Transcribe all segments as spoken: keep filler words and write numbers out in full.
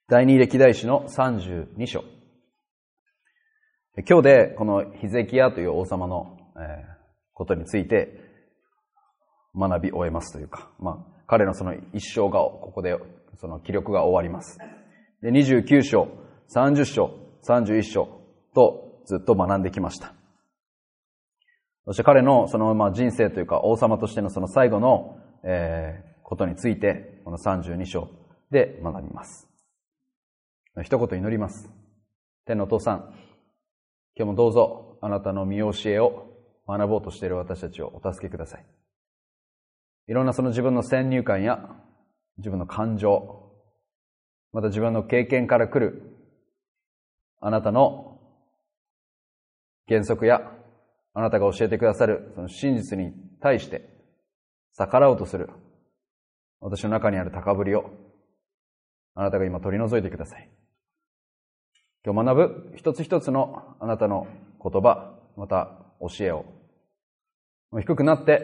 第二歴代史のさんじゅうに章。今日でこのヒゼキヤという王様の、えー、ことについて学び終えますというか、まあ、彼のその一生がここでその記録が終わります。で、にじゅうきゅう章、さんじゅう章、さんじゅういち章とずっと学んできました。そして彼のそのまあ人生というか王様としてのその最後の、えー、ことについてこのさんじゅうに章で学びます。一言祈ります。天のお父さん、今日もどうぞあなたの御教えを学ぼうとしている私たちをお助けください。いろんなその自分の先入観や自分の感情、また自分の経験から来るあなたの原則やあなたが教えてくださるその真実に対して逆らおうとする私の中にある高ぶりをあなたが今取り除いてください。今日学ぶ一つ一つのあなたの言葉、また教えを低くなって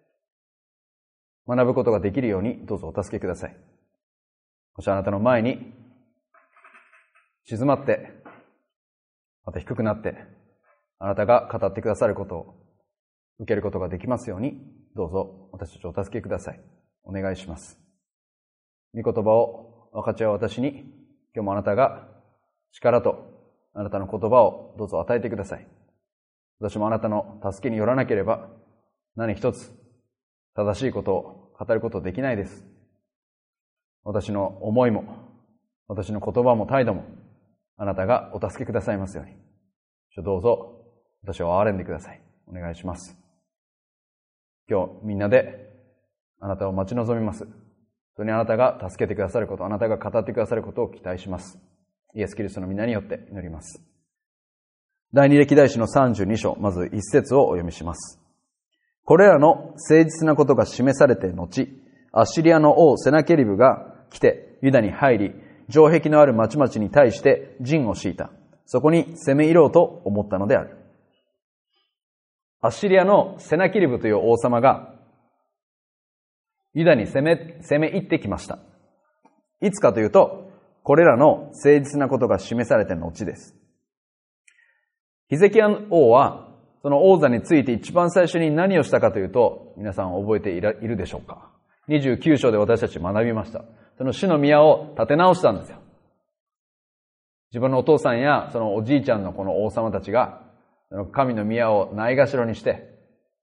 学ぶことができるようにどうぞお助けください。そしてあなたの前に静まってまた低くなってあなたが語ってくださることを受けることができますようにどうぞ私たちをお助けください。お願いします。御言葉を分かち合う私に今日もあなたが力とあなたの言葉をどうぞ与えてください。私もあなたの助けによらなければ何一つ正しいことを語ることできないです。私の思いも私の言葉も態度もあなたがお助けくださいますようにどうぞ私を憐れんでください。お願いします。今日みんなであなたを待ち望みます。本当にあなたが助けてくださること、あなたが語ってくださることを期待します。イエス・キリストの皆によって祈ります。第二歴代史のさんじゅうに章、まず一節をお読みします。これらの誠実なことが示されて後、アッシリアの王セナケリブが来てユダに入り、城壁のある町々に対して陣を敷いた。そこに攻め入ろうと思ったのである。アッシリアのセナケリブという王様がユダに攻め、攻め入ってきました。いつかというと、これらの誠実なことが示されて後です。ヒゼキヤ王は、その王座について一番最初に何をしたかというと、皆さん覚えているでしょうか。にじゅうきゅう章で私たち学びました。その主の宮を建て直したんですよ。自分のお父さんやそのおじいちゃんのこの王様たちが、神の宮をないがしろにして、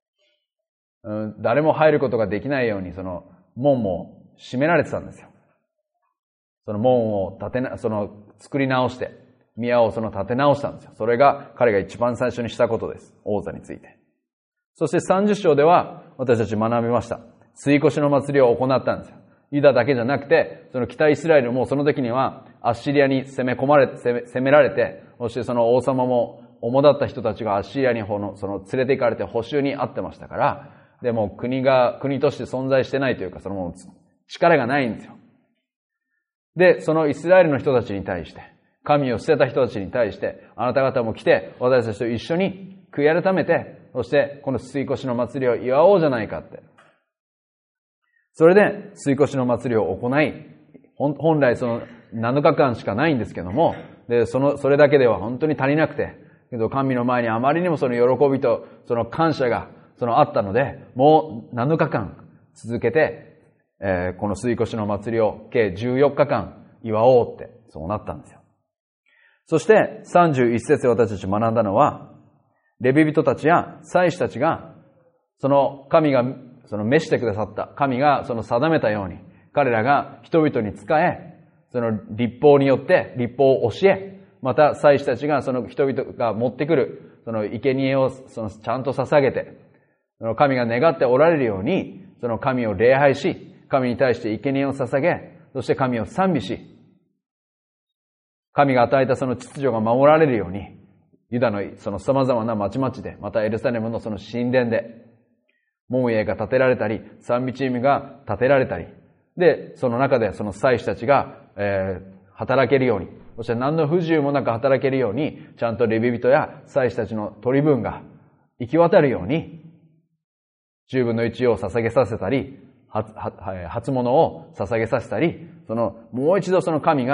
誰も入ることができないようにその門も閉められてたんですよ。その門を建てな、その作り直して、宮をその建て直したんですよ。それが彼が一番最初にしたことです。王座について。そしてさんじゅう章では私たち学びました。追越の祭りを行ったんですよ。ユダだけじゃなくて、その北イスラエルもその時にはアッシリアに攻め込まれて、攻め、攻められて、そしてその王様も主だった人たちがアッシリアにその連れて行かれて捕囚にあってましたから、でも国が、国として存在してないというか、その力がないんですよ。で、そのイスラエルの人たちに対して、神を捨てた人たちに対して、あなた方も来て、私たちと一緒に悔い改めて、そしてこの追越の祭りを祝おうじゃないかって。それで、追越の祭りを行い、本来そのなのかかんしかないんですけども、で、その、それだけでは本当に足りなくて、けど神の前にあまりにもその喜びとその感謝がそのあったので、もうなのかかん続けて、えー、この追越の祭りを計じゅうよっかかん祝おうって、そうなったんですよ。そしてさんじゅういち節で私たち学んだのは、レビ人たちや祭司たちが、その神がその召してくださった、神がその定めたように、彼らが人々に仕え、その律法によって律法を教え、また祭司たちがその人々が持ってくるその生贄をそのちゃんと捧げて、その神が願っておられるように、その神を礼拝し、神に対して生贄を捧げ、そして神を賛美し、神が与えたその秩序が守られるように、ユダのその様々な町々で、またエルサレムのその神殿で、門営が建てられたり、賛美チームが建てられたり、で、その中でその祭司たちが、えー、働けるように、そして何の不自由もなく働けるように、ちゃんとレビ人や祭司たちの取り分が行き渡るように、十分の一を捧げさせたり、初物を捧げさせたり、その、もう一度その神が、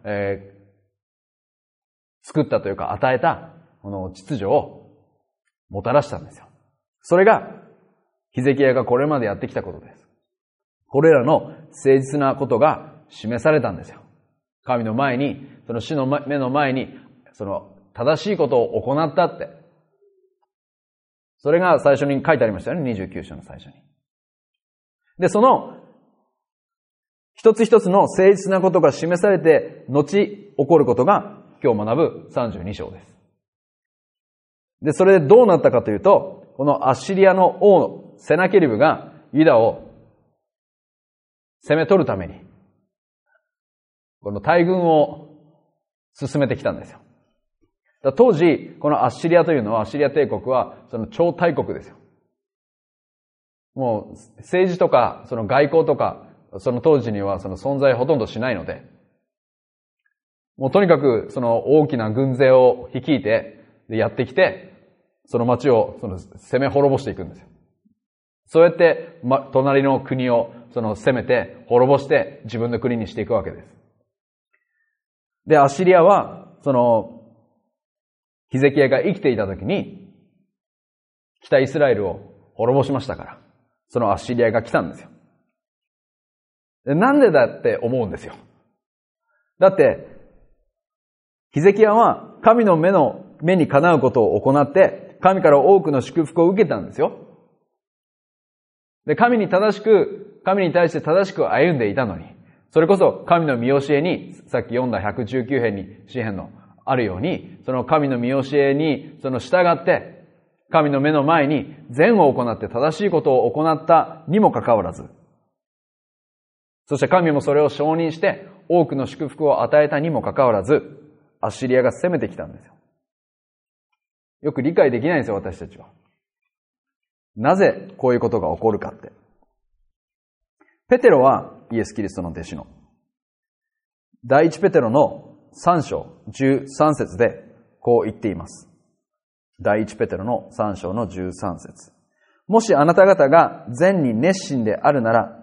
えー、作ったというか与えた、この秩序をもたらしたんですよ。それが、ヒゼキヤがこれまでやってきたことです。これらの誠実なことが示されたんですよ。神の前に、その主の目の前に、その正しいことを行ったって。それが最初に書いてありましたよね、にじゅうきゅう章の最初に。で、その、一つ一つの誠実なことが示されて、後起こることが、今日学ぶさんじゅうに章です。で、それでどうなったかというと、このアッシリアの王、セナケリブがユダを攻め取るために、この大軍を進めてきたんですよ。当時、このアッシリアというのは、アッシリア帝国は、その超大国ですよ。もう、政治とか、その外交とか、その当時にはその存在ほとんどしないので、もうとにかくその大きな軍勢を率いて、やってきて、その町をその攻め滅ぼしていくんですよ。そうやって、ま、隣の国をその攻めて、滅ぼして自分の国にしていくわけです。で、アッシリアは、その、ヒゼキヤが生きていた時に、北イスラエルを滅ぼしましたから、そのアッシリアが来たんですよ。で、なんでだって思うんですよ。だって、ヒゼキヤは神の目の目にかなうことを行って、神から多くの祝福を受けたんですよ。で、神に正しく、神に対して正しく歩んでいたのに、それこそ神の見教えに、さっき読んだひゃくじゅうきゅう編に、詩編のあるように、その神の見教えに、その従って、神の目の前に善を行って正しいことを行ったにもかかわらず、そして神もそれを承認して多くの祝福を与えたにもかかわらず、アッシリアが攻めてきたんですよ。よく理解できないんですよ、私たちは。なぜこういうことが起こるかって。ペテロはイエス・キリストの弟子の。第一ペテロのさん章じゅうさん節でこう言っています。第一ペテロのさん章のじゅうさん節。もしあなた方が善に熱心であるなら、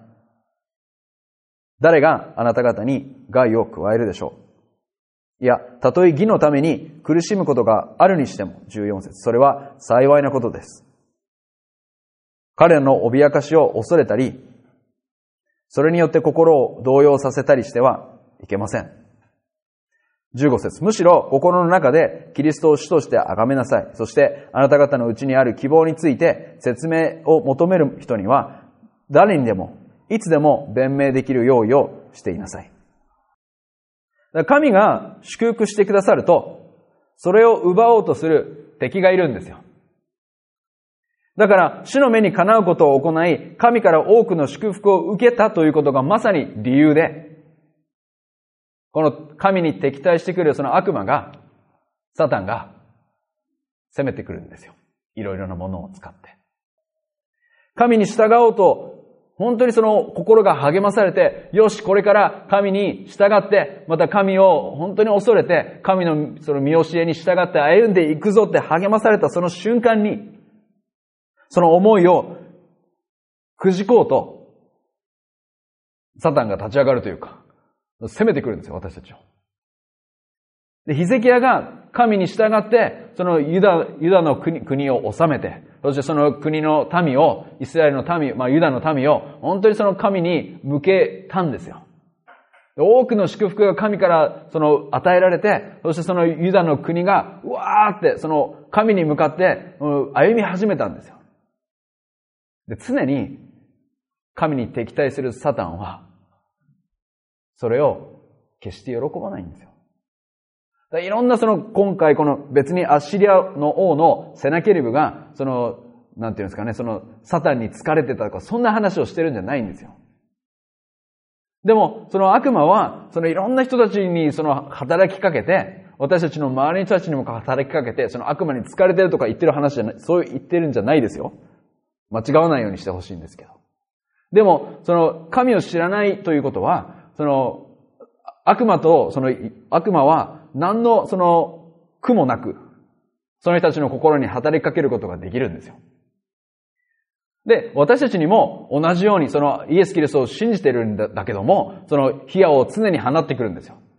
誰があなた方に害を加えるでしょう。いや、たとえ義のために苦しむことがあるにしても、じゅうよん節。それは幸いなことです。彼らの脅かしを恐れたり、それによって心を動揺させたりしてはいけません。じゅうご節。むしろ心の中でキリストを主として崇めなさい。そしてあなた方のうちにある希望について説明を求める人には、誰にでもいつでも弁明できる用意をしていなさい。神が祝福してくださると、それを奪おうとする敵がいるんですよ。だから、主の目にかなうことを行い、神から多くの祝福を受けたということがまさに理由で、この神に敵対してくるその悪魔が、サタンが攻めてくるんですよ。いろいろなものを使って。神に従おうと、本当にその心が励まされて、よし、これから神に従って、また神を本当に恐れて、神のその見教えに従って歩んでいくぞって励まされたその瞬間に、その思いをくじこうと、サタンが立ち上がるというか、攻めてくるんですよ、私たちを。で、ヒゼキヤが神に従って、そのユダ、ユダの国、国を治めて、そしてその国の民を、イスラエルの民、まあユダの民を、本当にその神に向けたんですよ。多くの祝福が神からその与えられて、そしてそのユダの国が、うわーってその神に向かって歩み始めたんですよ。で、常に神に敵対するサタンは、それを決して喜ばないんですよ。いろんなその、今回この別にアッシリアの王のセナケリブが、その、なんていうんですかね、その、サタンに疲れてたとか、そんな話をしてるんじゃないんですよ。でも、その悪魔は、そのいろんな人たちにその働きかけて、私たちの周りの人たちにも働きかけて、その悪魔に疲れてるとか言ってる話じゃない、そう言ってるんじゃないですよ。間違わないようにしてほしいんですけど。でも、その、神を知らないということは、その、悪魔と、その、悪魔は、何の、その、苦もなく、その人たちの心に働きかけることができるんですよ。で、私たちにも同じように、その、イエス・キリストを信じているんだけども、その、火矢を常に放ってくるんですよ。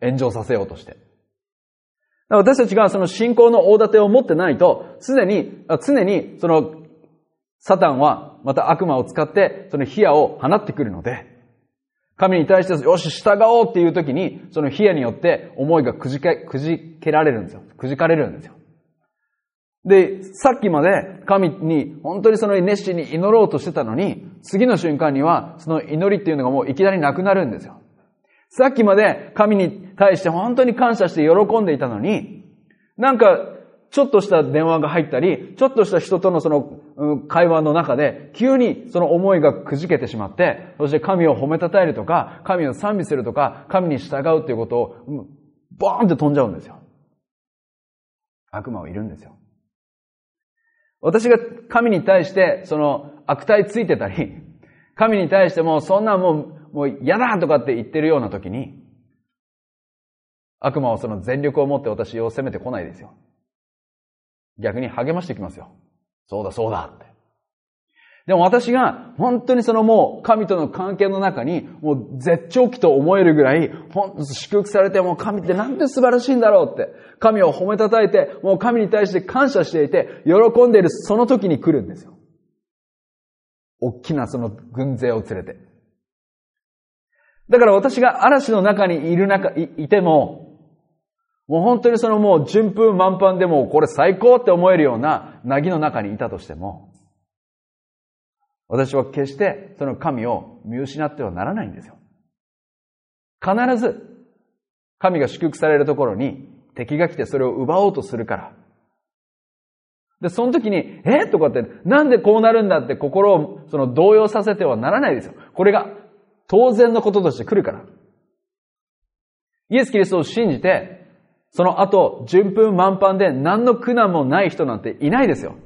炎上させようとして。私たちがその信仰の大盾を持ってないと、すでに、常にそのサタンはまた悪魔を使ってその火矢を放ってくるので、神に対してよし従おうっていう時に、その火矢によって思いがくじけ、くじけられるんですよ。くじかれるんですよ。で、さっきまで神に本当にその熱心に祈ろうとしてたのに、次の瞬間にはその祈りっていうのがもういきなりなくなるんですよ。さっきまで神に対して本当に感謝して喜んでいたのに、なんかちょっとした電話が入ったり、ちょっとした人とのその会話の中で、急にその思いがくじけてしまって、そして神を褒めたたえるとか、神を賛美するとか、神に従うということを、ボーンって飛んじゃうんですよ。悪魔はいるんですよ。私が神に対してその悪態ついてたり、神に対してもうそんなもう、もう嫌だとかって言ってるような時に、悪魔はその全力を持って私を責めてこないですよ。逆に励ましてきますよ。そうだそうだって。でも私が本当にそのもう神との関係の中にもう絶頂期と思えるぐらい本当祝福されて、もう神ってなんて素晴らしいんだろうって、神を褒めたたえて、もう神に対して感謝していて喜んでいるその時に来るんですよ。大きなその軍勢を連れて。だから私が嵐の中にいる中、い、いても、もう本当にそのもう順風満帆でもこれ最高って思えるような凪の中にいたとしても、私は決してその神を見失ってはならないんですよ。必ず神が祝福されるところに敵が来てそれを奪おうとするから。で、その時に、えとかって、なんでこうなるんだって心をその動揺させてはならないですよ。これが当然のこととして来るから。イエス・キリストを信じて、その後、順風満帆で何の苦難もない人なんていないですよ。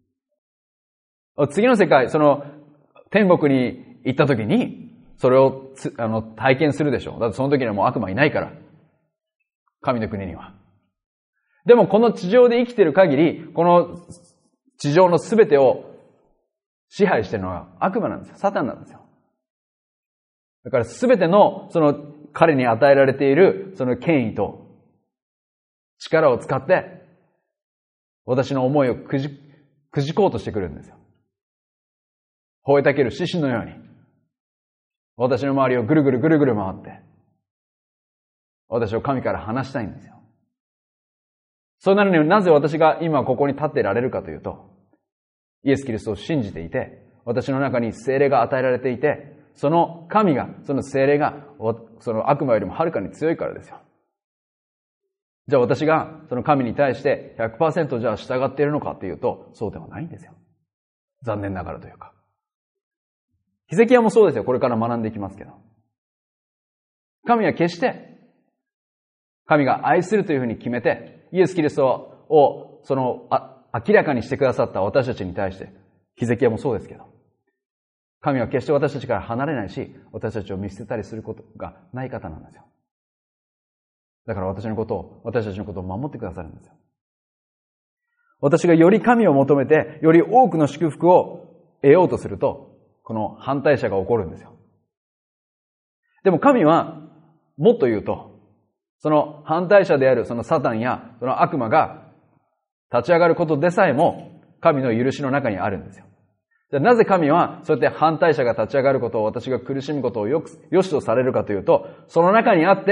次の世界、その天国に行った時に、それをつあの体験するでしょう。だってその時にはもう悪魔いないから。神の国には。でもこの地上で生きている限り、この地上のすべてを支配しているのは悪魔なんですよ。サタンなんですよ。だからすべての、その彼に与えられているその権威と力を使って、私の思いをくじ、くじこうとしてくるんですよ。吠えたける獅子のように、私の周りをぐるぐるぐるぐる回って、私を神から離したいんですよ。そうなるにはなぜ私が今ここに立っていられるかというと、イエス・キリストを信じていて、私の中に聖霊が与えられていて、その神が、その聖霊が、その悪魔よりもはるかに強いからですよ。じゃあ私がその神に対して ひゃくパーセント じゃあ従っているのかというと、そうではないんですよ。残念ながらというか。ヒゼキヤもそうですよ。これから学んでいきますけど。神は決して、神が愛するというふうに決めて、イエス・キリストをそのあ明らかにしてくださった私たちに対して、ヒゼキヤもそうですけど、神は決して私たちから離れないし、私たちを見捨てたりすることがない方なんですよ。だから私のことを、私たちのことを守ってくださるんですよ。私がより神を求めて、より多くの祝福を得ようとすると、この反対者が起こるんですよ。でも神は、もっと言うと、その反対者であるそのサタンやその悪魔が立ち上がることでさえも、神の許しの中にあるんですよ。じゃあなぜ神はそうやって反対者が立ち上がることを、私が苦しむことをよく、よしとされるかというと、その中にあって、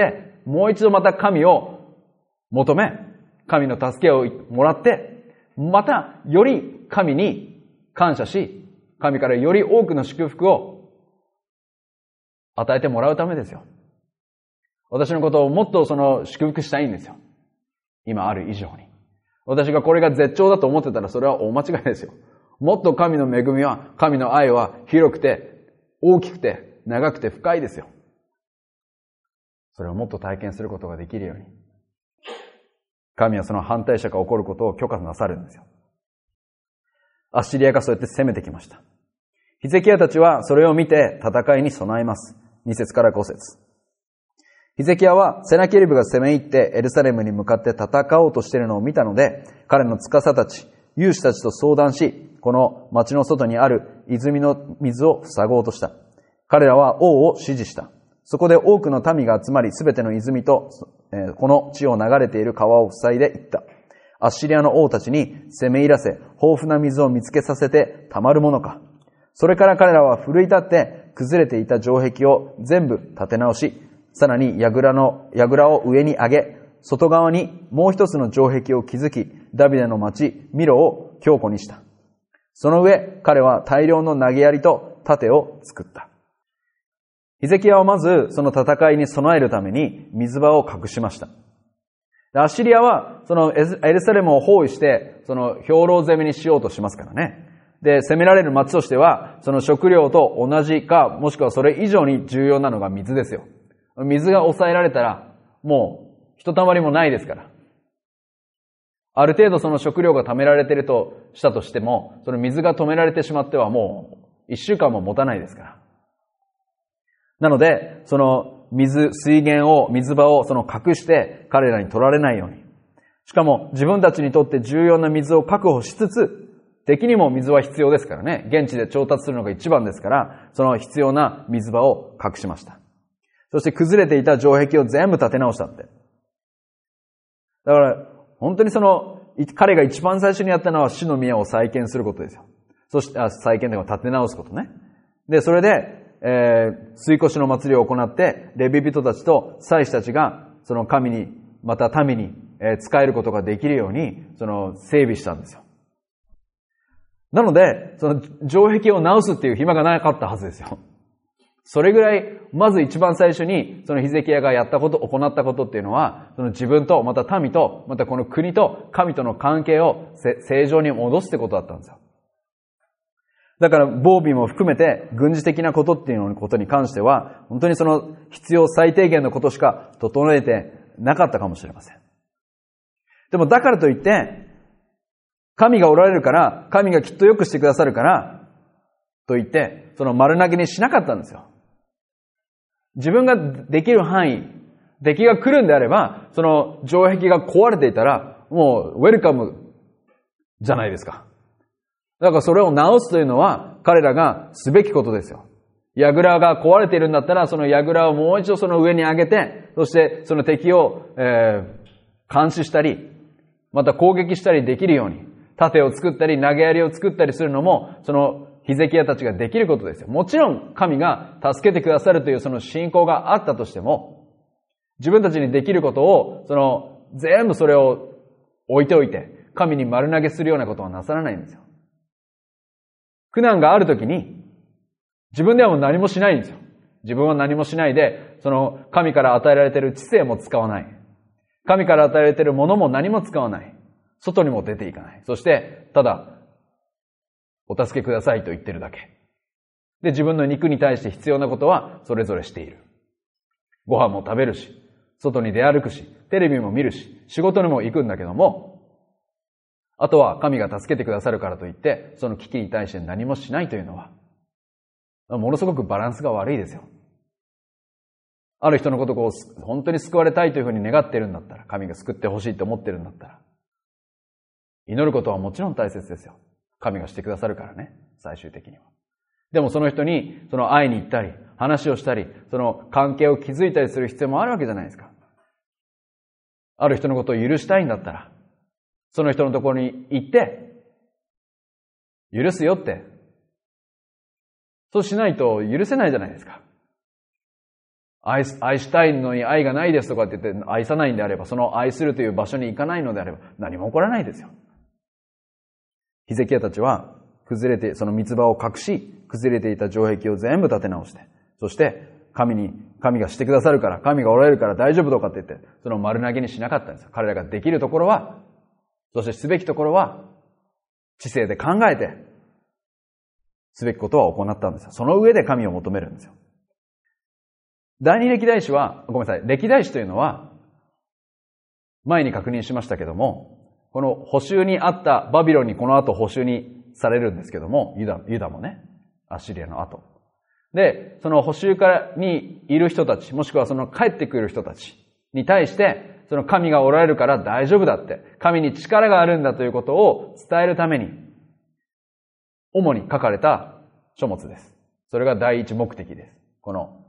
もう一度また神を求め、神の助けをもらって、またより神に感謝し、神からより多くの祝福を与えてもらうためですよ。私のことをもっとその祝福したいんですよ。今ある以上に。私がこれが絶頂だと思ってたらそれは大間違いですよ。もっと神の恵みは、神の愛は広くて、大きくて、長くて深いですよ。それをもっと体験することができるように。神はその反対者が起こることを許可なさるんですよ。アッシリアがそうやって攻めてきました。ヒゼキヤたちはそれを見て戦いに備えます。に節からご節。ヒゼキヤはセナケリブが攻め入ってエルサレムに向かって戦おうとしているのを見たので、彼の司たち、勇士たちと相談し、この町の外にある泉の水を塞ごうとした。彼らは王を指示した。 そこで多くの民が集まり、すべての泉と、えー、この地を流れている川を塞いでいった。アッシリアの王たちに攻め入らせ、豊富な水を見つけさせてたまるものか。それから彼らは奮い立って崩れていた城壁を全部立て直し、さらに櫓の、櫓を上に上げ、外側にもう一つの城壁を築き、ダビデの町ミロを強固にした。その上、彼は大量の投げ槍と盾を作った。ヒゼキヤはまずその戦いに備えるために水場を隠しました。アッシリアはそのエルサレムを包囲して、その兵糧攻めにしようとしますからね。で、攻められる町としては、その食料と同じか、もしくはそれ以上に重要なのが水ですよ。水が抑えられたら、もう、ひとたまりもないですから。ある程度その食料が貯められているとしたとしても、その水が止められてしまってはもう、一週間も持たないですから。なので、その水、水源を、水場をその隠して彼らに取られないように。しかも自分たちにとって重要な水を確保しつつ、敵にも水は必要ですからね。現地で調達するのが一番ですから、その必要な水場を隠しました。そして崩れていた城壁を全部立て直したって。だから、本当にその、彼が一番最初にやったのは主の宮を再建することですよ。そして、あ再建というか立て直すことね。で、それで、えー、吸い越しの祭りを行って、レビ人たちと祭司たちが、その神に、また民に、えー、仕えることができるように、その、整備したんですよ。なので、その、城壁を直すっていう暇がなかったはずですよ。それぐらい、まず一番最初に、そのヒゼキヤがやったこと、行ったことっていうのは、その自分と、また民と、またこの国と神との関係を正常に戻すってことだったんですよ。だから、防備も含めて、軍事的なことっていうことに関しては、本当にその必要最低限のことしか整えてなかったかもしれません。でも、だからといって、神がおられるから、神がきっと良くしてくださるから、と言って、その丸投げにしなかったんですよ。自分ができる範囲、敵が来るんであれば、その城壁が壊れていたら、もうウェルカムじゃないですか。だからそれを直すというのは、彼らがすべきことですよ。櫓が壊れているんだったら、その櫓をもう一度その上に上げて、そしてその敵を、えー、監視したり、また攻撃したりできるように、盾を作ったり投げ槍を作ったりするのも、そのヒゼキヤたちができることですよ。もちろん神が助けてくださるというその信仰があったとしても、自分たちにできることを、その全部それを置いておいて、神に丸投げするようなことはなさらないんですよ。苦難があるときに、自分ではもう何もしないんですよ。自分は何もしないで、その神から与えられている知性も使わない。神から与えられているものも何も使わない。外にも出ていかない。そして、ただ、お助けくださいと言ってるだけ。で、自分の肉に対して必要なことはそれぞれしている。ご飯も食べるし、外に出歩くし、テレビも見るし、仕事にも行くんだけども、あとは神が助けてくださるからといって、その危機に対して何もしないというのは、ものすごくバランスが悪いですよ。ある人のことを本当に救われたいというふうに願っているんだったら、神が救ってほしいと思ってるんだったら、祈ることはもちろん大切ですよ。神がしてくださるからね、最終的には。でもその人に、その会いに行ったり、話をしたり、その関係を築いたりする必要もあるわけじゃないですか。ある人のことを許したいんだったら、その人のところに行って、許すよって。そうしないと許せないじゃないですか。愛、愛したいのに愛がないですとかって言って愛さないんであれば、その愛するという場所に行かないのであれば、何も起こらないですよ。ヒゼキヤたちは、崩れて、その三つ葉を隠し、崩れていた城壁を全部立て直して、そして、神に、神がしてくださるから、神がおられるから大丈夫とかって言って、その丸投げにしなかったんですよ。彼らができるところは、そしてすべきところは、知性で考えて、すべきことは行ったんですよ。その上で神を求めるんですよ。第二歴代史は、ごめんなさい、歴代史というのは、前に確認しましたけども、この捕囚にあったバビロンにこの後捕囚にされるんですけども、ユダ、ユダもね、アッシリアの後。で、その捕囚からにいる人たち、もしくはその帰ってくる人たちに対して、その神がおられるから大丈夫だって、神に力があるんだということを伝えるために、主に書かれた書物です。それが第一目的です。この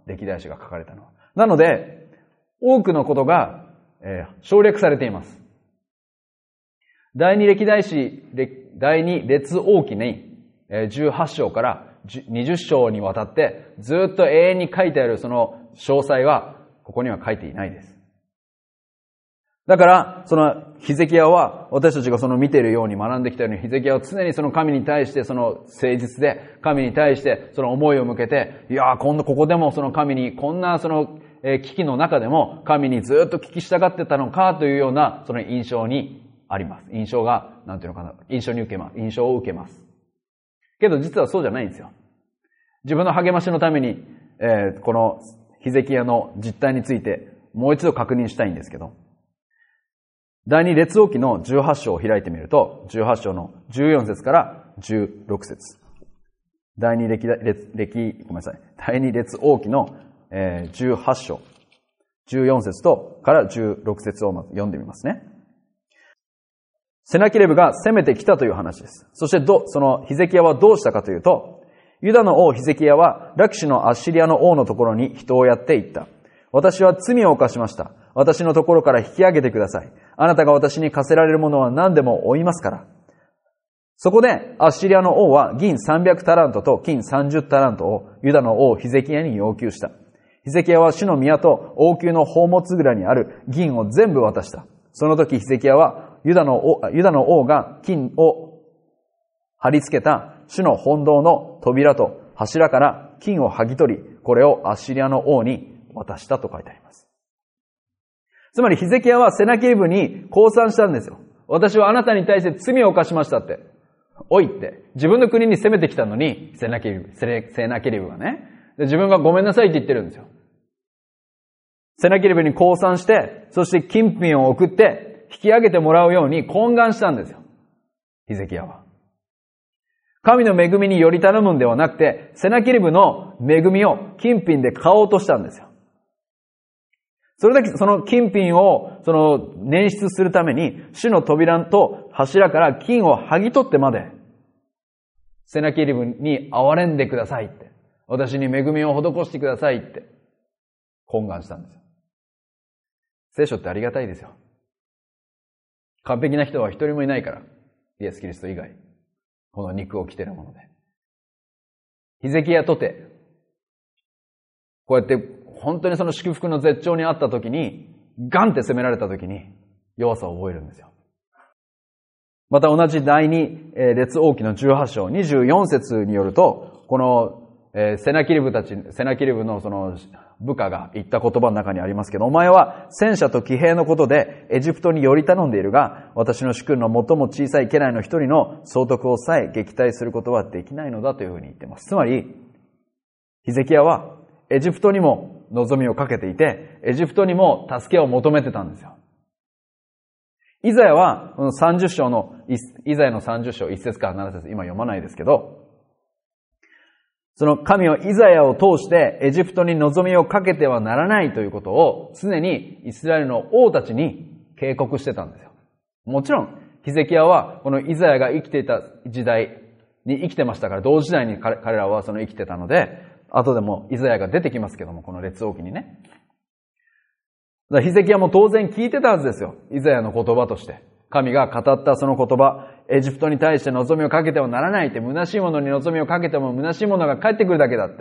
歴代史が書かれたのは。なので、多くのことが、えー、省略されています。第二歴代史、第二列王記に、えー、じゅうはち章からにじゅう章にわたってずっと永遠に書いてあるその詳細はここには書いていないです。だから、そのヒゼキヤは私たちがその見ているように学んできたように、ヒゼキヤは常にその神に対してその誠実で、神に対してその思いを向けて、いやー、今度ここでもその神に、こんなその危機の中でも神にずっと聞き従ってたのかというようなその印象にあります。印象が、なんていうのかな、印象に受けます。印象を受けます。けど実はそうじゃないんですよ。自分の励ましのために、えー、このヒゼキヤの実態についてもう一度確認したいんですけど、第二列王記のじゅうはち章を開いてみると、じゅうはち章のじゅうよん節からじゅうろく節。第二歴、列、歴、ごめんなさい。第二列王記の、えー、じゅうはち章、じゅうよん節とからじゅうろく節をまず読んでみますね。セナケレブが攻めてきたという話です。そしてど、そのヒゼキヤはどうしたかというと、ユダの王ヒゼキヤはラキシュのアッシリアの王のところに人をやっていった。私は罪を犯しました。私のところから引き上げてください。あなたが私に課せられるものは何でも負いますから。そこでアッシリアの王は銀さんびゃくタラントと金さんじゅうタラントをユダの王ヒゼキヤに要求した。ヒゼキヤは主の宮と王宮の宝物蔵にある銀を全部渡した。その時ヒゼキヤはユダの王、ユダの王が金を貼り付けた主の本堂の扉と柱から金を剥ぎ取り、これをアッシリアの王に渡したと書いてあります。つまりヒゼキヤはセナケレブに降参したんですよ。私はあなたに対して罪を犯しましたって。おいって。自分の国に攻めてきたのに、セナケレブ、セナケレブがね。で自分がごめんなさいって言ってるんですよ。セナケレブに降参して、そして金品を送って、引き上げてもらうように懇願したんですよ。ヒゼキヤは。神の恵みにより頼むんではなくて、セナケレブの恵みを金品で買おうとしたんですよ。それだけ、その金品を、その、捻出するために、主の扉と柱から金を剥ぎ取ってまで、セナケレブに憐れんでくださいって。私に恵みを施してくださいって、懇願したんですよ。聖書ってありがたいですよ。完璧な人は一人もいないから。イエス・キリスト以外。この肉を着ているもので。ヒゼキヤとて、こうやって本当にその祝福の絶頂にあった時に、ガンって攻められた時に弱さを覚えるんですよ。また同じ第二列王記のじゅうはち章にじゅうよん節によると、このセナキリブたち、セナキリブのその部下が言った言葉の中にありますけど、お前は戦車と騎兵のことでエジプトにより頼んでいるが、私の主君の最も小さい家来の一人の総督をさえ撃退することはできないのだというふうに言っています。つまり、ヒゼキヤはエジプトにも望みをかけていて、エジプトにも助けを求めてたんですよ。イザヤは、このさんじゅう章の、イザヤのさんじゅう章いち節からなな節、今読まないですけど、その神をイザヤを通してエジプトに望みをかけてはならないということを常にイスラエルの王たちに警告してたんですよ。もちろん、ヒゼキヤはこのイザヤが生きていた時代に生きてましたから、同時代に彼らはその生きてたので、後でもイザヤが出てきますけども、この列王記にね。だからヒゼキヤも当然聞いてたはずですよ。イザヤの言葉として。神が語ったその言葉、エジプトに対して望みをかけてはならないって、虚しいものに望みをかけても虚しいものが返ってくるだけだって。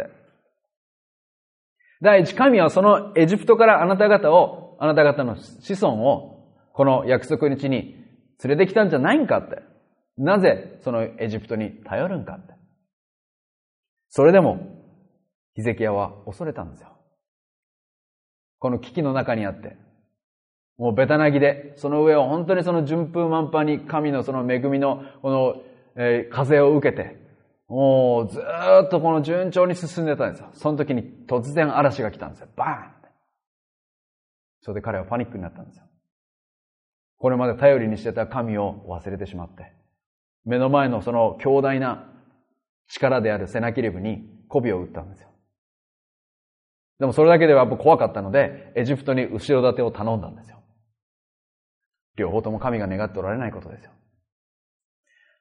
第一、神はそのエジプトからあなた方を、あなた方の子孫を、この約束の地に連れてきたんじゃないんかって。なぜそのエジプトに頼るんかって。それでも、ヒゼキヤは恐れたんですよ。この危機の中にあって。もうベタなぎで、その上を本当にその順風満帆に神のその恵みのこの、えー、風を受けて、もうずーっとこの順調に進んでたんですよ。その時に突然嵐が来たんですよ。バーンって。それで彼はパニックになったんですよ。これまで頼りにしてた神を忘れてしまって、目の前のその強大な力であるセナキリブに媚びを打ったんですよ。でもそれだけではやっぱ怖かったので、エジプトに後ろ盾を頼んだんですよ。両方とも神が願っておられないことですよ。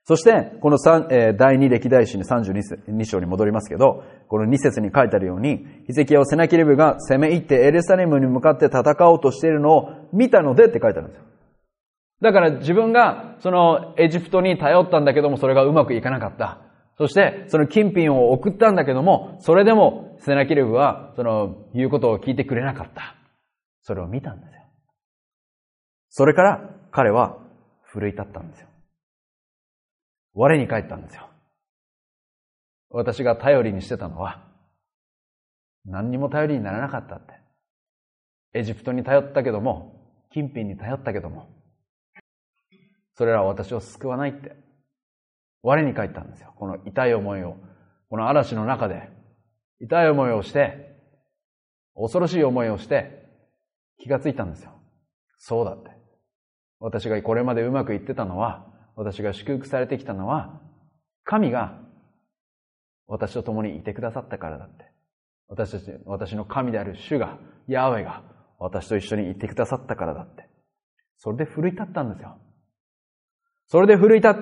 そして、この三えー第二歴代史のさんじゅうに章に戻りますけど、このに節に書いてあるように、ヒゼキヤはセナケリブが攻め入ってエルサレムに向かって戦おうとしているのを見たのでって書いてあるんですよ。だから自分がそのエジプトに頼ったんだけどもそれがうまくいかなかった。そしてその金品を送ったんだけども、それでもセナケリブはその言うことを聞いてくれなかった。それを見たんですよ。それから彼は奮い立ったんですよ。我に返ったんですよ。私が頼りにしてたのは、何にも頼りにならなかったって。エジプトに頼ったけども、金品に頼ったけども、それらは私を救わないって。我に返ったんですよ。この痛い思いを、この嵐の中で、痛い思いをして、恐ろしい思いをして、気がついたんですよ。そうだって。私がこれまでうまくいってたのは、私が祝福されてきたのは、神が私と共にいてくださったからだって。私たち、私の神である主が、ヤーウェが私と一緒にいてくださったからだって。それで奮い立ったんですよ。それで奮い立って、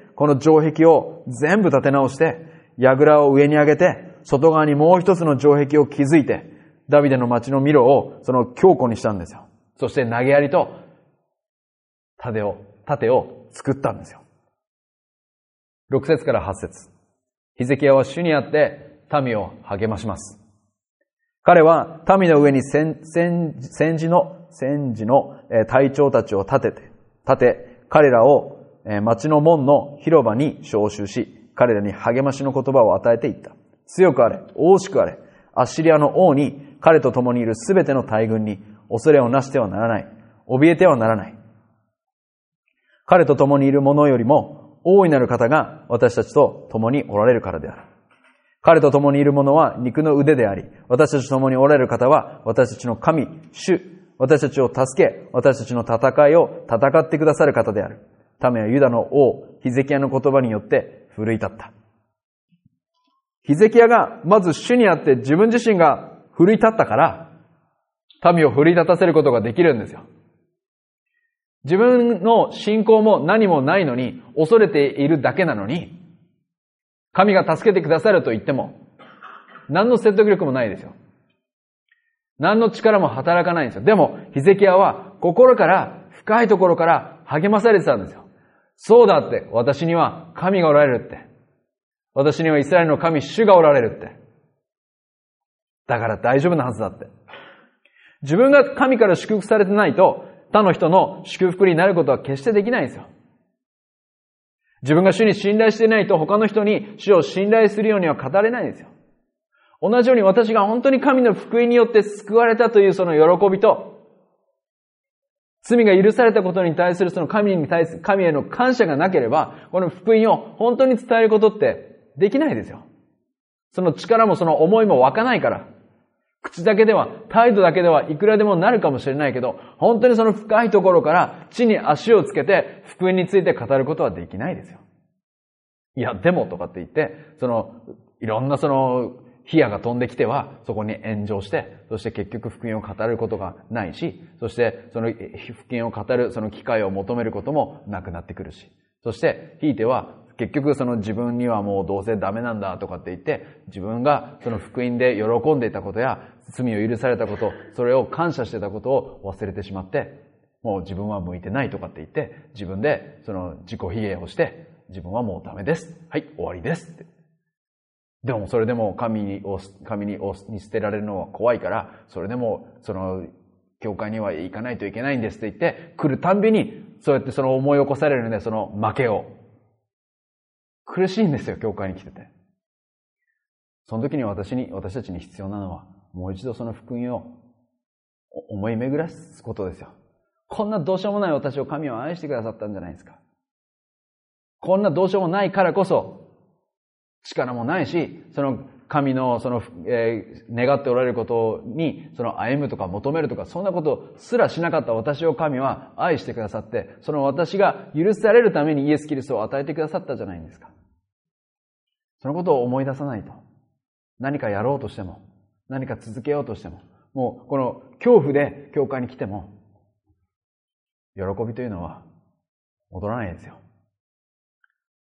この城壁を全部建て直して、櫓を上に上げて、外側にもう一つの城壁を築いて、ダビデの町のミロをその強固にしたんですよ。そして投げ槍と盾を、盾を作ったんですよ。ろく節からはち節。ヒゼキヤは主にあって民を励まします。彼は民の上に戦、戦、戦時の、戦時の隊長たちを立てて、立て、彼らを町の門の広場に召集し、彼らに励ましの言葉を与えていった。強くあれ、大しくあれ、アッシリアの王に彼と共にいるすべての大軍に恐れをなしてはならない。怯えてはならない。彼と共にいる者よりも大いなる方が私たちと共におられるからである。彼と共にいる者は肉の腕であり、私たちと共におられる方は私たちの神、主、私たちを助け、私たちの戦いを戦ってくださる方である。民はユダの王、ヒゼキヤの言葉によって奮い立った。ヒゼキヤがまず主にあって自分自身が奮い立ったから、民を奮い立たせることができるんですよ。自分の信仰も何もないのに、恐れているだけなのに、神が助けてくださると言っても、何の説得力もないですよ。何の力も働かないんですよ。でも、ヒゼキヤは心から、深いところから励まされてたんですよ。そうだって、私には神がおられるって。私にはイスラエルの神、主がおられるって。だから大丈夫なはずだって。自分が神から祝福されてないと、他の人の祝福になることは決してできないんですよ。自分が主に信頼していないと他の人に主を信頼するようには語れないんですよ。同じように私が本当に神の福音によって救われたというその喜びと、罪が許されたことに対するその神に対する、神への感謝がなければ、この福音を本当に伝えることってできないですよ。その力もその思いも湧かないから。口だけでは、態度だけではいくらでもなるかもしれないけど、本当にその深いところから地に足をつけて福音について語ることはできないですよ。いや、でもとかって言って、その、いろんなその、火矢が飛んできては、そこに炎上して、そして結局福音を語ることがないし、そしてその福音を語るその機会を求めることもなくなってくるし、そしてひいては、結局その自分にはもうどうせダメなんだとかって言って、自分がその福音で喜んでいたことや、罪を許されたこと、それを感謝してたことを忘れてしまって、もう自分は向いてないとかって言って、自分でその自己卑下をして、自分はもうダメです。はい、終わりですって。でもそれでも神に、神にに捨てられるのは怖いから、それでもその教会には行かないといけないんですって言って、来るたんびにそうやってその思い起こされるので、その負けを。苦しいんですよ、教会に来てて。その時に私に、私たちに必要なのは、もう一度その福音を思い巡らすことですよ。こんなどうしようもない私を神は愛してくださったんじゃないですか。こんなどうしようもないからこそ、力もないし、その神のその、えー、願っておられることに、その歩むとか求めるとか、そんなことすらしなかった私を神は愛してくださって、その私が許されるためにイエス・キリストを与えてくださったじゃないですか。そのことを思い出さないと。何かやろうとしても、何か続けようとしても、もうこの恐怖で教会に来ても、喜びというのは戻らないですよ。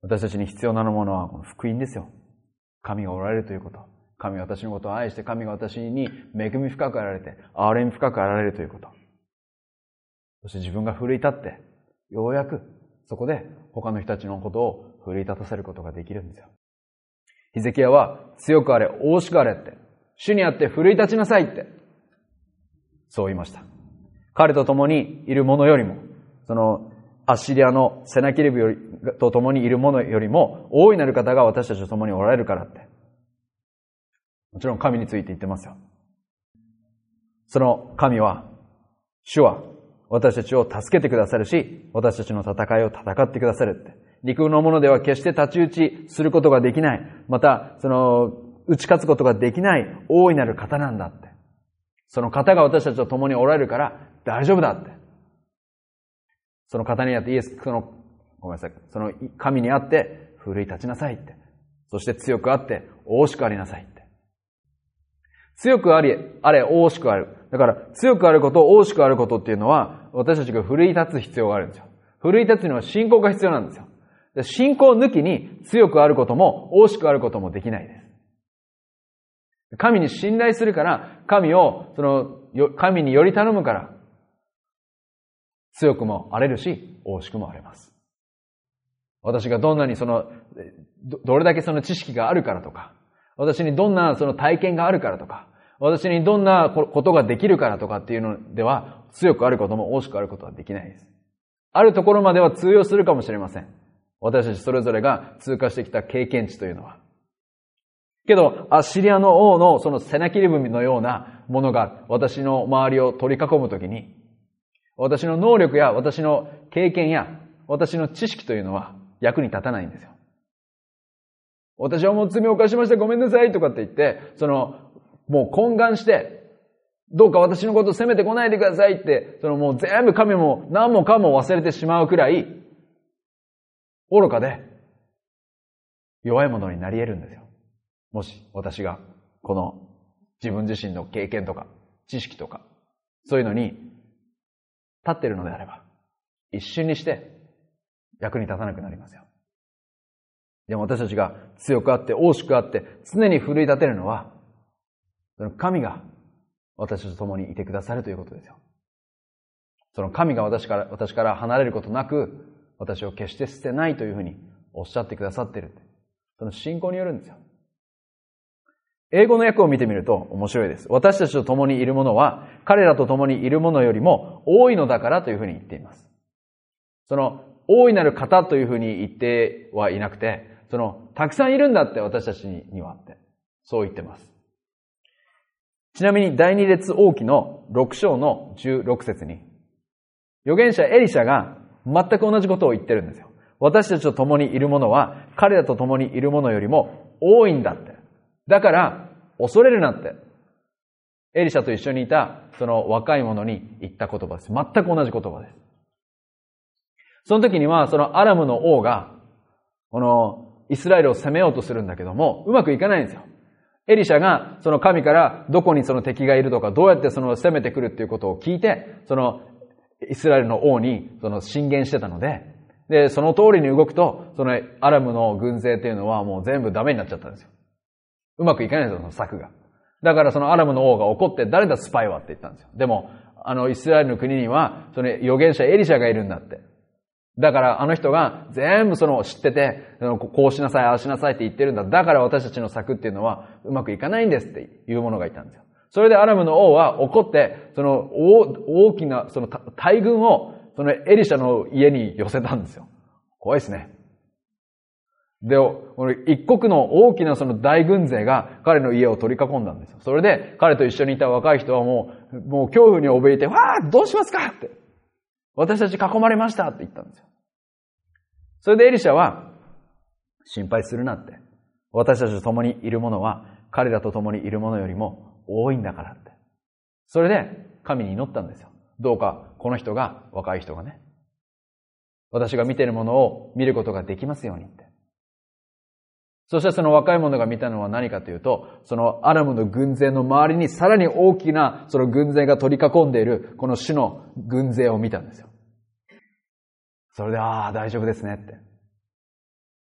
私たちに必要なものはこの福音ですよ。神がおられるということ。神が私のことを愛して、神が私に恵み深くあられて、憐れみ深くあられるということ。そして自分が奮い立って、ようやくそこで他の人たちのことを奮い立たせることができるんですよ。ヒゼキヤは強くあれ、大しくあれって、主にあって奮い立ちなさいって、そう言いました。彼と共にいる者よりも、そのアッシリアのセナキリブよりと共にいる者よりも大いなる方が私たちと共におられるからって。もちろん神について言ってますよ。その神は、主は私たちを助けてくださるし、私たちの戦いを戦ってくださるって。陸のものでは決して太刀打ちすることができない。また、その、打ち勝つことができない大いなる方なんだって。その方が私たちと共におられるから大丈夫だって。その方にあってイエス、その、ごめんなさい。その神にあって奮い立ちなさいって。そして強くあって大しくありなさいって。強くあり、あれ、大しくある。だから強くあること、大しくあることっていうのは私たちが奮い立つ必要があるんですよ。奮い立つには信仰が必要なんですよ。信仰抜きに強くあることも大しくあることもできないです。神に信頼するから、神を、その、神により頼むから、強くもあれるし、大しくもあれます。私がどんなにその、どれだけその知識があるからとか、私にどんなその体験があるからとか、私にどんなことができるからとかっていうのでは、強くあることも大しくあることはできないです。あるところまでは通用するかもしれません。私たちそれぞれが通過してきた経験値というのは。けど、アッシリアの王のそのセナキリブのようなものが私の周りを取り囲むときに、私の能力や私の経験や私の知識というのは役に立たないんですよ。私はもう罪を犯しました、ごめんなさいとかって言って、その、もう懇願して、どうか私のことを責めてこないでくださいって、そのもう全部神も何もかも忘れてしまうくらい、愚かで弱いものになり得るんですよ。もし私がこの自分自身の経験とか知識とかそういうのに立っているのであれば一瞬にして役に立たなくなりますよ。でも私たちが強くあって大しくあって常に奮い立てるのはその神が私たちと共にいてくださるということですよ。その神が私から私から離れることなく私を決して捨てないというふうにおっしゃってくださっている。その信仰によるんですよ。英語の訳を見てみると面白いです。私たちと共にいるものは彼らと共にいるものよりも多いのだからというふうに言っています。その大いなる方というふうに言ってはいなくて、そのたくさんいるんだって私たちにはって、そう言ってます。ちなみに第二列王記のろく章のじゅうろく節に預言者エリシャが全く同じことを言ってるんですよ。私たちと共にいるものは彼らと共にいるものよりも多いんだって。だから恐れるなって。エリシャと一緒にいたその若い者に言った言葉です。全く同じ言葉です。その時にはそのアラムの王がこのイスラエルを攻めようとするんだけどもうまくいかないんですよ。エリシャがその神からどこにその敵がいるとかどうやってその攻めてくるっていうことを聞いてそのイスラエルの王にその進言してたので、で、その通りに動くと、そのアラムの軍勢っていうのはもう全部ダメになっちゃったんですよ。うまくいかないんですよ、その策が。だからそのアラムの王が怒って、誰だスパイはって言ったんですよ。でも、あのイスラエルの国には、その預言者エリシャがいるんだって。だからあの人が全部その知ってて、こうしなさい、ああしなさいって言ってるんだ。だから私たちの策っていうのはうまくいかないんですっていうものがいたんですよ。それでアラムの王は怒って、その大きなその大軍をそのエリシャの家に寄せたんですよ。怖いですね。で、一国の大きなその大軍勢が彼の家を取り囲んだんですよ。それで彼と一緒にいた若い人はもう、もう恐怖に怯えて、わあ、どうしますかって。私たち囲まれましたって言ったんですよ。それでエリシャは、心配するなって。私たちと共にいるものは彼らと共にいるものよりも多いんだからって。それで神に祈ったんですよ。どうかこの人が、若い人がね、私が見ているものを見ることができますようにって。そしてその若い者が見たのは何かというと、そのアラムの軍勢の周りにさらに大きなその軍勢が取り囲んでいるこの主の軍勢を見たんですよ。それで、ああ、大丈夫ですねって。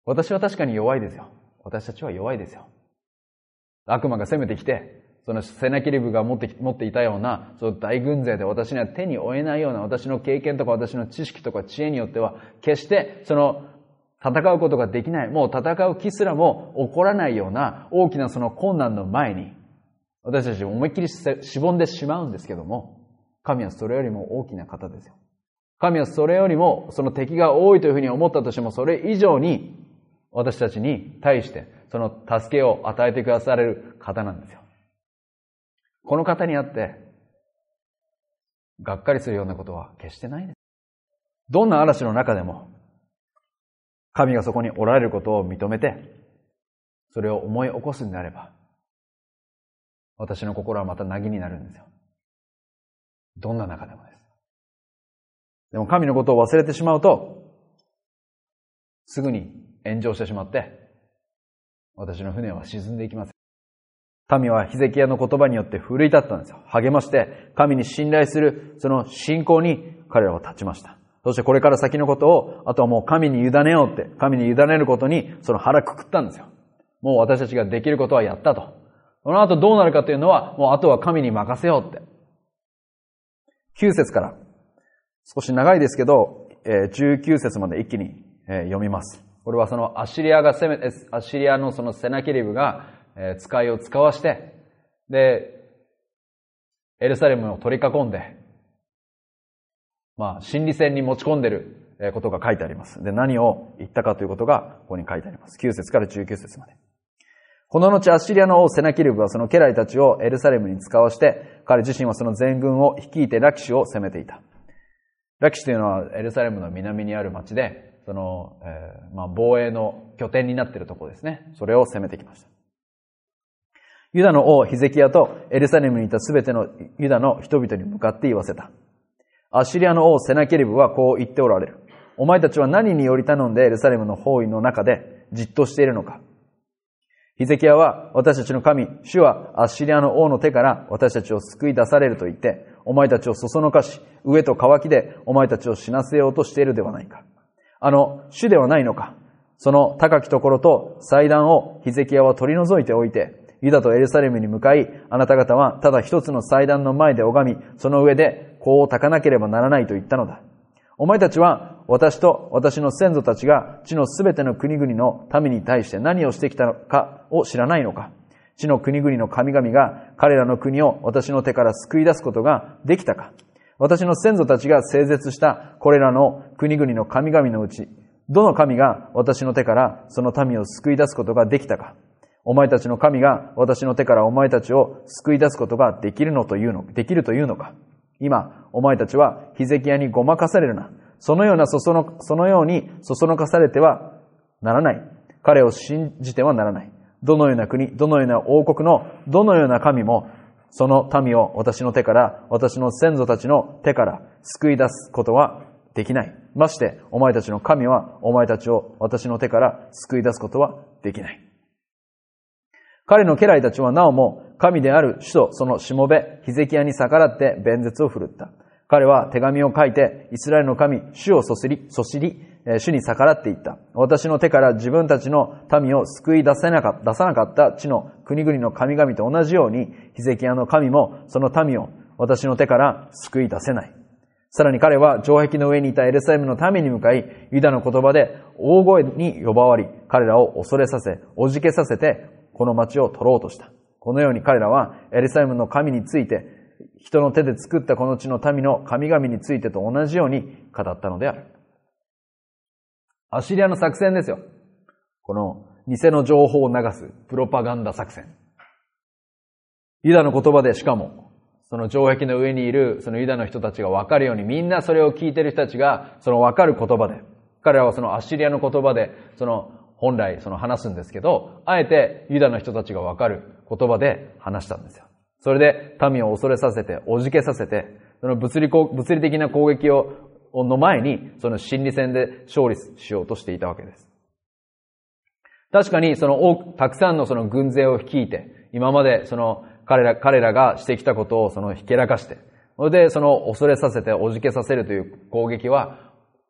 私は確かに弱いですよ。私たちは弱いですよ。悪魔が攻めてきて、そのセナケリブが持って、持っていたような、その大軍勢で私には手に負えないような、私の経験とか私の知識とか知恵によっては、決してその戦うことができない、もう戦う気すらも起こらないような大きなその困難の前に、私たち思いっきりしぼんでしまうんですけども、神はそれよりも大きな方ですよ。神はそれよりも、その敵が多いというふうに思ったとしても、それ以上に私たちに対して、その助けを与えてくだされる方なんですよ。この方にあって、がっかりするようなことは決してないです。どんな嵐の中でも、神がそこにおられることを認めて、それを思い起こすんであれば、私の心はまた凪になるんですよ。どんな中でもです。でも神のことを忘れてしまうと、すぐに炎上してしまって、私の船は沈んでいきます。神はヒゼキヤの言葉によって奮い立ったんですよ。励まして、神に信頼するその信仰に彼らは立ちました。そしてこれから先のことを、あとはもう神に委ねようって、神に委ねることにその腹くくったんですよ。もう私たちができることはやったと。その後どうなるかというのは、もうあとは神に任せようって。きゅう節から、少し長いですけど、じゅうきゅう節まで一気に読みます。これはそのアッシリアが攻め、アッシリアのそのセナケリブが使いを使わして、で、エルサレムを取り囲んで、まあ、心理戦に持ち込んでることが書いてあります。で、何を言ったかということがここに書いてあります。きゅう節からじゅうきゅう節まで。この後、アッシリアの王セナケリブはその家来たちをエルサレムに使わして、彼自身はその全軍を率いてラキシュを攻めていた。ラキシュというのはエルサレムの南にある町で、その、えー、まあ、防衛の拠点になっているところですね。それを攻めてきました。ユダの王ヒゼキヤとエルサレムにいたすべてのユダの人々に向かって言わせた。アッシリアの王セナケリブはこう言っておられる。お前たちは何により頼んでエルサレムの包囲の中でじっとしているのか。ヒゼキヤは私たちの神、主はアッシリアの王の手から私たちを救い出されると言って、お前たちをそそのかし、飢えと渇きでお前たちを死なせようとしているではないか。あの、主ではないのか。その高きところと祭壇をヒゼキヤは取り除いておいて、ユダとエルサレムに向かい、あなた方はただ一つの祭壇の前で拝み、その上で香を焚かなければならないと言ったのだ。お前たちは私と私の先祖たちが地のすべての国々の民に対して何をしてきたのかを知らないのか。地の国々の神々が彼らの国を私の手から救い出すことができたか。私の先祖たちが聖絶したこれらの国々の神々のうち、どの神が私の手からその民を救い出すことができたか。お前たちの神が私の手からお前たちを救い出すことができるのというの、できるというのか。今、お前たちはヒゼキヤにごまかされるな。そのようなそその、そのようにそそのかされてはならない。彼を信じてはならない。どのような国、どのような王国のどのような神も、その民を私の手から、私の先祖たちの手から救い出すことはできない。まして、お前たちの神はお前たちを私の手から救い出すことはできない。彼の家来たちはなおも神である主とそのしもべヒゼキヤに逆らって弁舌を振るった。彼は手紙を書いてイスラエルの神主をそしり、そしり、主に逆らっていった。私の手から自分たちの民を救い出せなかった、出さなかった地の国々の神々と同じようにヒゼキヤの神もその民を私の手から救い出せない。さらに彼は城壁の上にいたエルサレムの民に向かい、ユダの言葉で大声に呼ばわり、彼らを恐れさせ、おじけさせて、この町を取ろうとした。このように彼らはエルサレムの神について、人の手で作ったこの地の民の神々についてと同じように語ったのである。アッシリアの作戦ですよ。この偽の情報を流すプロパガンダ作戦。ユダの言葉でしかも、その城壁の上にいるそのユダの人たちが分かるように、みんなそれを聞いている人たちがその分かる言葉で、彼らはそのアッシリアの言葉でその本来その話すんですけど、あえてユダの人たちが分かる言葉で話したんですよ。それで民を恐れさせて、おじけさせて、その物理、物理的な攻撃をの前に、その心理戦で勝利しようとしていたわけです。確かにその多く、たくさんのその軍勢を率いて、今までその彼ら、彼らがしてきたことをそのひけらかして、それでその恐れさせておじけさせるという攻撃は、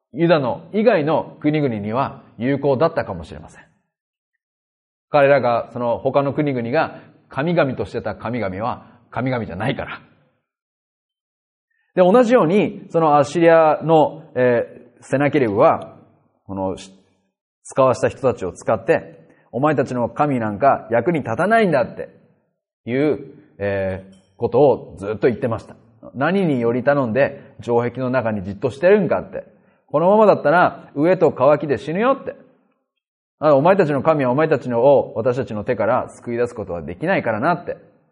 ユダの以外の国々には有効だったかもしれません。彼らが、その他の国々が神々としてた神々は神々じゃないから。で、同じように、そのアッシリアの、えー、セナケリブは、この、使わした人たちを使って、お前たちの神なんか役に立たないんだっていう、えー、ことをずっと言ってました。何により頼んで城壁の中にじっとしてるんかって。このままだったら飢えと渇きで死ぬよって。あお前たちの神はお前たちのを私たちの手から救い出すことはできないからなって。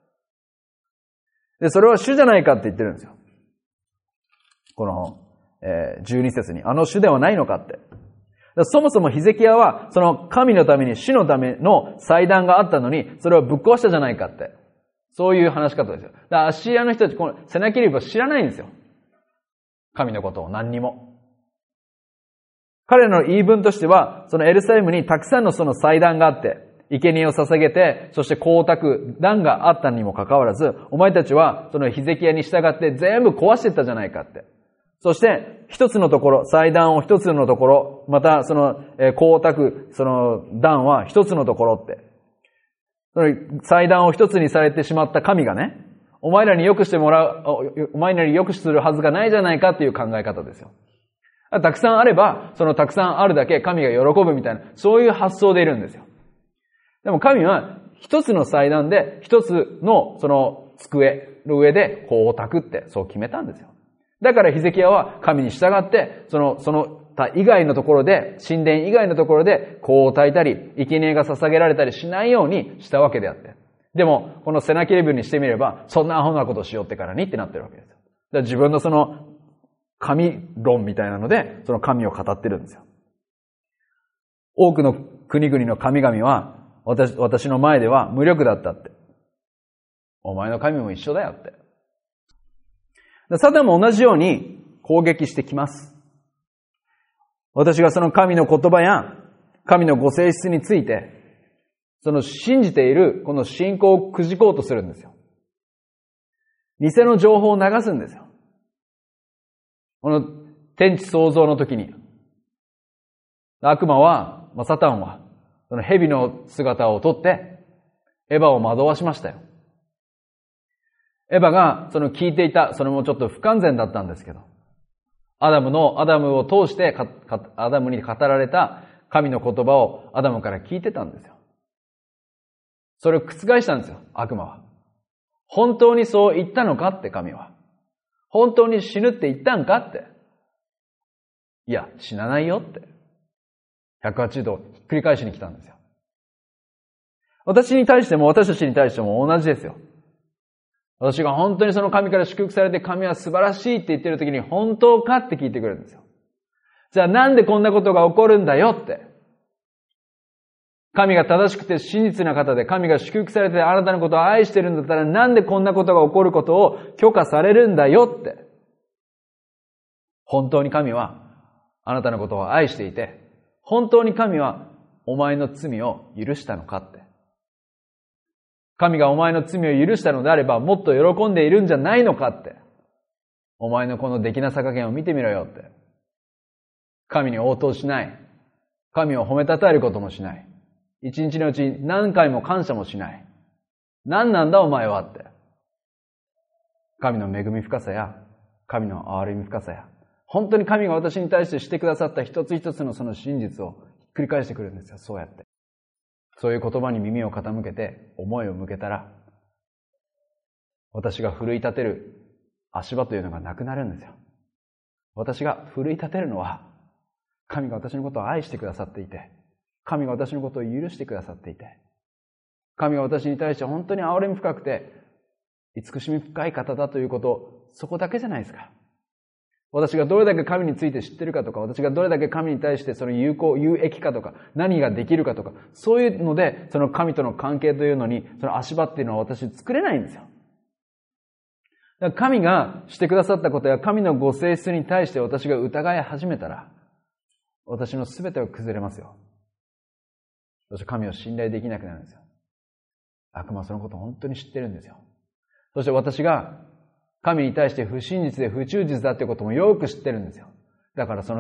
で、それは主じゃないかって言ってるんですよ。この、えー、じゅうに節に。あの主ではないのかって。そもそもヒゼキヤは、その神のために主のための祭壇があったのに、それをぶっ壊したじゃないかって。そういう話し方ですよ。だからアッシリアの人たち、このセナケリブは知らないんですよ。神のことを何にも。彼らの言い分としては、そのエルサレムにたくさんのその祭壇があって、生贄を捧げて、そして光沢、壇があったにもかかわらず、お前たちはそのヒゼキヤに従って全部壊していったじゃないかって。そして、一つのところ、祭壇を一つのところ、またその光沢、その壇は一つのところって。その祭壇を一つにされてしまった神がね、お前らに良くしてもらう、お前らに良くするはずがないじゃないかっていう考え方ですよ。たくさんあれば、そのたくさんあるだけ神が喜ぶみたいな、そういう発想でいるんですよ。でも神は一つの祭壇で一つのその机の上で香を焚くってそう決めたんですよ。だからヒゼキヤは神に従って、その、その他以外のところで、神殿以外のところで香を焚いたり、生贄が捧げられたりしないようにしたわけであって。でも、このセナケリブにしてみれば、そんなアホなことをしようってからにってなってるわけですよ。だから自分のその、神論みたいなので、その神を語ってるんですよ。多くの国々の神々は、私、私の前では無力だったって。お前の神も一緒だよって。サタンも同じように攻撃してきます。私がその神の言葉や神のご性質について、その信じているこの信仰をくじこうとするんですよ。偽の情報を流すんですよ。この天地創造の時に、悪魔は、まあ、サタンは、その蛇の姿をとって、エヴァを惑わしましたよ。エヴァがその聞いていた、それもちょっと不完全だったんですけど、アダムの、アダムを通してか、か、アダムに語られた神の言葉をアダムから聞いてたんですよ。それを覆したんですよ、悪魔は。本当にそう言ったのかって神は。本当に死ぬって言ったんかって。いや、死なないよって。ひゃくはちじゅうどひっくり返しに来たんですよ。私に対しても私たちに対しても同じですよ。私が本当にその神から祝福されて神は素晴らしいって言ってる時に本当かって聞いてくるんですよ。じゃあなんでこんなことが起こるんだよって。神が正しくて真実な方で神が祝福されてあなたのことを愛してるんだったらなんでこんなことが起こることを許可されるんだよって。本当に神はあなたのことを愛していて、本当に神はお前の罪を許したのかって。神がお前の罪を許したのであればもっと喜んでいるんじゃないのかって。お前のこの出来なさ加減を見てみろよって。神に応答しない。神を褒めたたえることもしない。一日のうちに何回も感謝もしない。何なんだお前はって。神の恵み深さや、神の憐れみ深さや、本当に神が私に対してしてくださった一つ一つのその真実をひっくり返してくるんですよ、そうやって。そういう言葉に耳を傾けて思いを向けたら、私が奮い立てる足場というのがなくなるんですよ。私が奮い立てるのは、神が私のことを愛してくださっていて、神が私のことを許してくださっていて、神が私に対して本当に憐れみ深くて、慈しみ深い方だということ、そこだけじゃないですか。私がどれだけ神について知ってるかとか、私がどれだけ神に対してその有効、有益かとか、何ができるかとか、そういうので、その神との関係というのに、その足場っていうのは私作れないんですよ。だから神がしてくださったことや神のご性質に対して私が疑い始めたら、私の全ては崩れますよ。そして神を信頼できなくなるんですよ。悪魔はそのことを本当に知ってるんですよ。そして私が神に対して不真実で不忠実だということもよく知ってるんですよ。だからその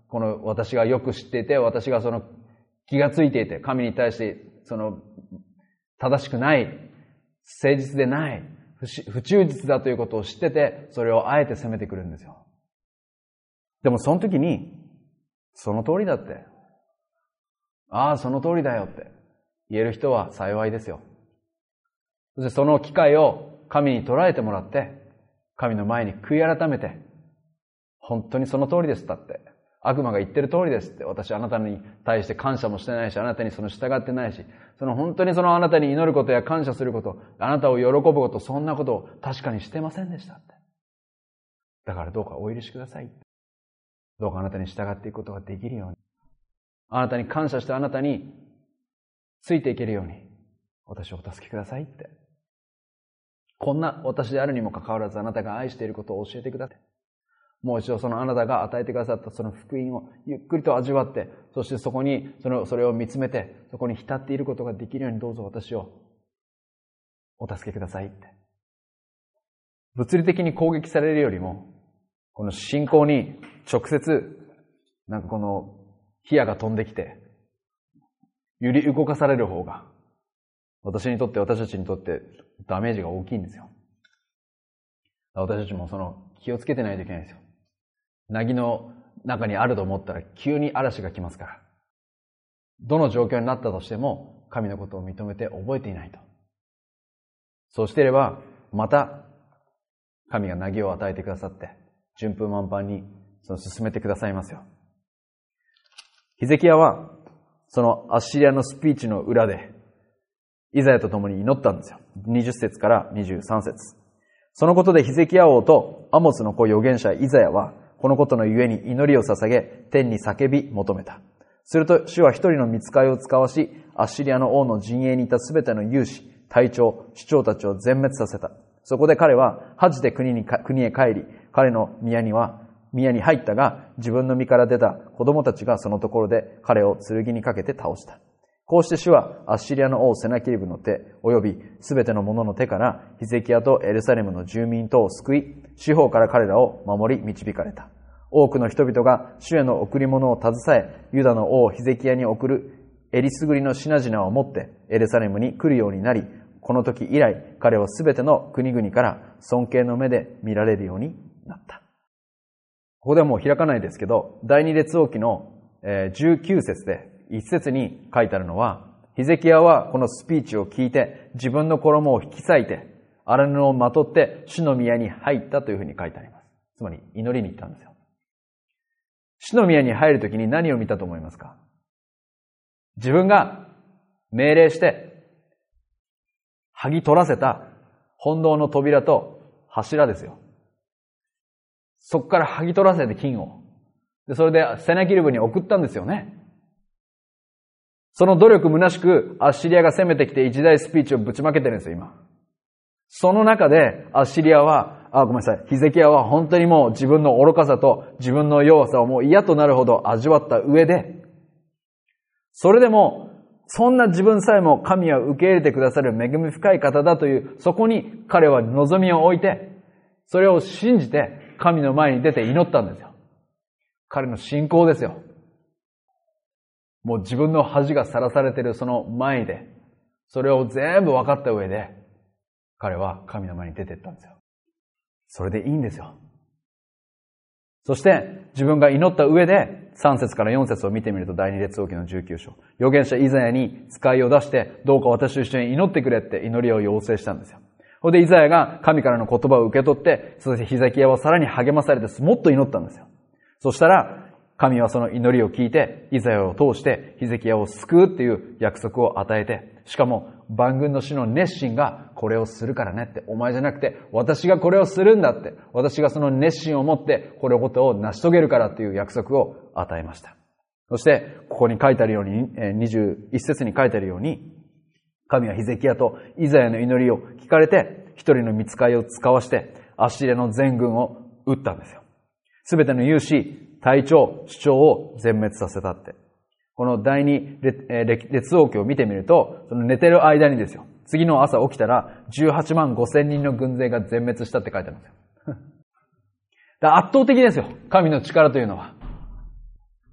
この私がよく知っていて、私がその気がついていて、神に対してその正しくない、誠実でない、不忠実だということを知ってて、それをあえて責めてくるんですよ。でもその時に、その通りだって、ああ、その通りだよって言える人は幸いですよ。そしてその機会を神に捉えてもらって、神の前に悔い改めて、本当にその通りですだって、悪魔が言ってる通りですって、私あなたに対して感謝もしてないし、あなたにその従ってないし、その本当にそのあなたに祈ることや感謝すること、あなたを喜ぶこと、そんなことを確かにしてませんでしたって。だからどうかお許しください。どうかあなたに従っていくことができるように、あなたに感謝してあなたについていけるように、私をお助けくださいって。こんな私であるにもかかわらずあなたが愛していることを教えてください。もう一度そのあなたが与えてくださったその福音をゆっくりと味わって、そしてそこにそのそれを見つめて、そこに浸っていることができるようにどうぞ私をお助けくださいって。物理的に攻撃されるよりも、この信仰に直接なんかこの火矢が飛んできて揺り動かされる方が私にとって私たちにとってダメージが大きいんですよ。私たちもその気をつけてないといけないんですよ。凪の中にあると思ったら急に嵐が来ますから。どの状況になったとしても神のことを認めて覚えていないと。そうしていればまた神が凪を与えてくださって順風満帆にその進めてくださいますよ。ヒゼキヤはそのアッシリアのスピーチの裏でイザヤと共に祈ったんですよ。にじゅっ節からにじゅうさん節。そのことでヒゼキヤ王とアモスの子預言者イザヤはこのことのゆえに祈りを捧げ天に叫び求めた。すると主は一人の御使いを使わし、アッシリアの王の陣営にいたすべての勇士、隊長、首長たちを全滅させた。そこで彼は恥じて国に国へ帰り、彼の宮には宮に入ったが、自分の身から出た子供たちがそのところで彼を剣にかけて倒した。こうして主はアッシリアの王セナキリブの手及びすべての者の手からヒゼキヤとエルサレムの住民とを救い、四方から彼らを守り導かれた。多くの人々が主への贈り物を携え、ユダの王ヒゼキヤに送るえりすぐりの品々を持ってエルサレムに来るようになり、この時以来彼はすべての国々から尊敬の目で見られるようになった。ここではもう開かないですけど、第二列王記のじゅうきゅう節で一節に書いてあるのは、ヒゼキヤはこのスピーチを聞いて自分の衣を引き裂いて荒布をまとって主の宮に入ったというふうに書いてあります。つまり祈りに行ったんですよ。主の宮に入るときに何を見たと思いますか？自分が命令して剥ぎ取らせた本堂の扉と柱ですよ。そこから剥ぎ取らせて金を。で、それでセナキリブに送ったんですよね。その努力虚しくアッシリアが攻めてきて一大スピーチをぶちまけてるんですよ、今。その中でアッシリアは、あ、ごめんなさい、ヒゼキヤは本当にもう自分の愚かさと自分の弱さをもう嫌となるほど味わった上で、それでも、そんな自分さえも神は受け入れてくださる恵み深い方だという、そこに彼は望みを置いて、それを信じて神の前に出て祈ったんですよ。彼の信仰ですよ。もう自分の恥がさらされているその前で、それを全部分かった上で、彼は神の前に出ていったんですよ。それでいいんですよ。そして自分が祈った上でさん節からよん節を見てみると第二列王記のじゅうきゅう章。預言者イザヤに使いを出してどうか私と一緒に祈ってくれって祈りを要請したんですよ。それでイザヤが神からの言葉を受け取って、そしてヒゼキヤはさらに励まされてもっと祈ったんですよ。そしたら神はその祈りを聞いてイザヤを通してヒゼキヤを救うっていう約束を与えて、しかも万軍の主の熱心がこれをするからねって、お前じゃなくて私がこれをするんだって、私がその熱心を持ってこれことを成し遂げるからっていう約束を与えました。そしてここに書いてあるように、にじゅういち節に書いてあるように、神はヒゼキヤとイザヤの祈りを聞かれて一人の御使いを使わしてアッシリアの全軍を撃ったんですよ。すべての勇士、隊長、首長を全滅させたって。この第二列王記を見てみると、その寝てる間にですよ、次の朝起きたらじゅうはちまんごせんにんの軍勢が全滅したって書いてあるんですよ。だから圧倒的ですよ、神の力というのは。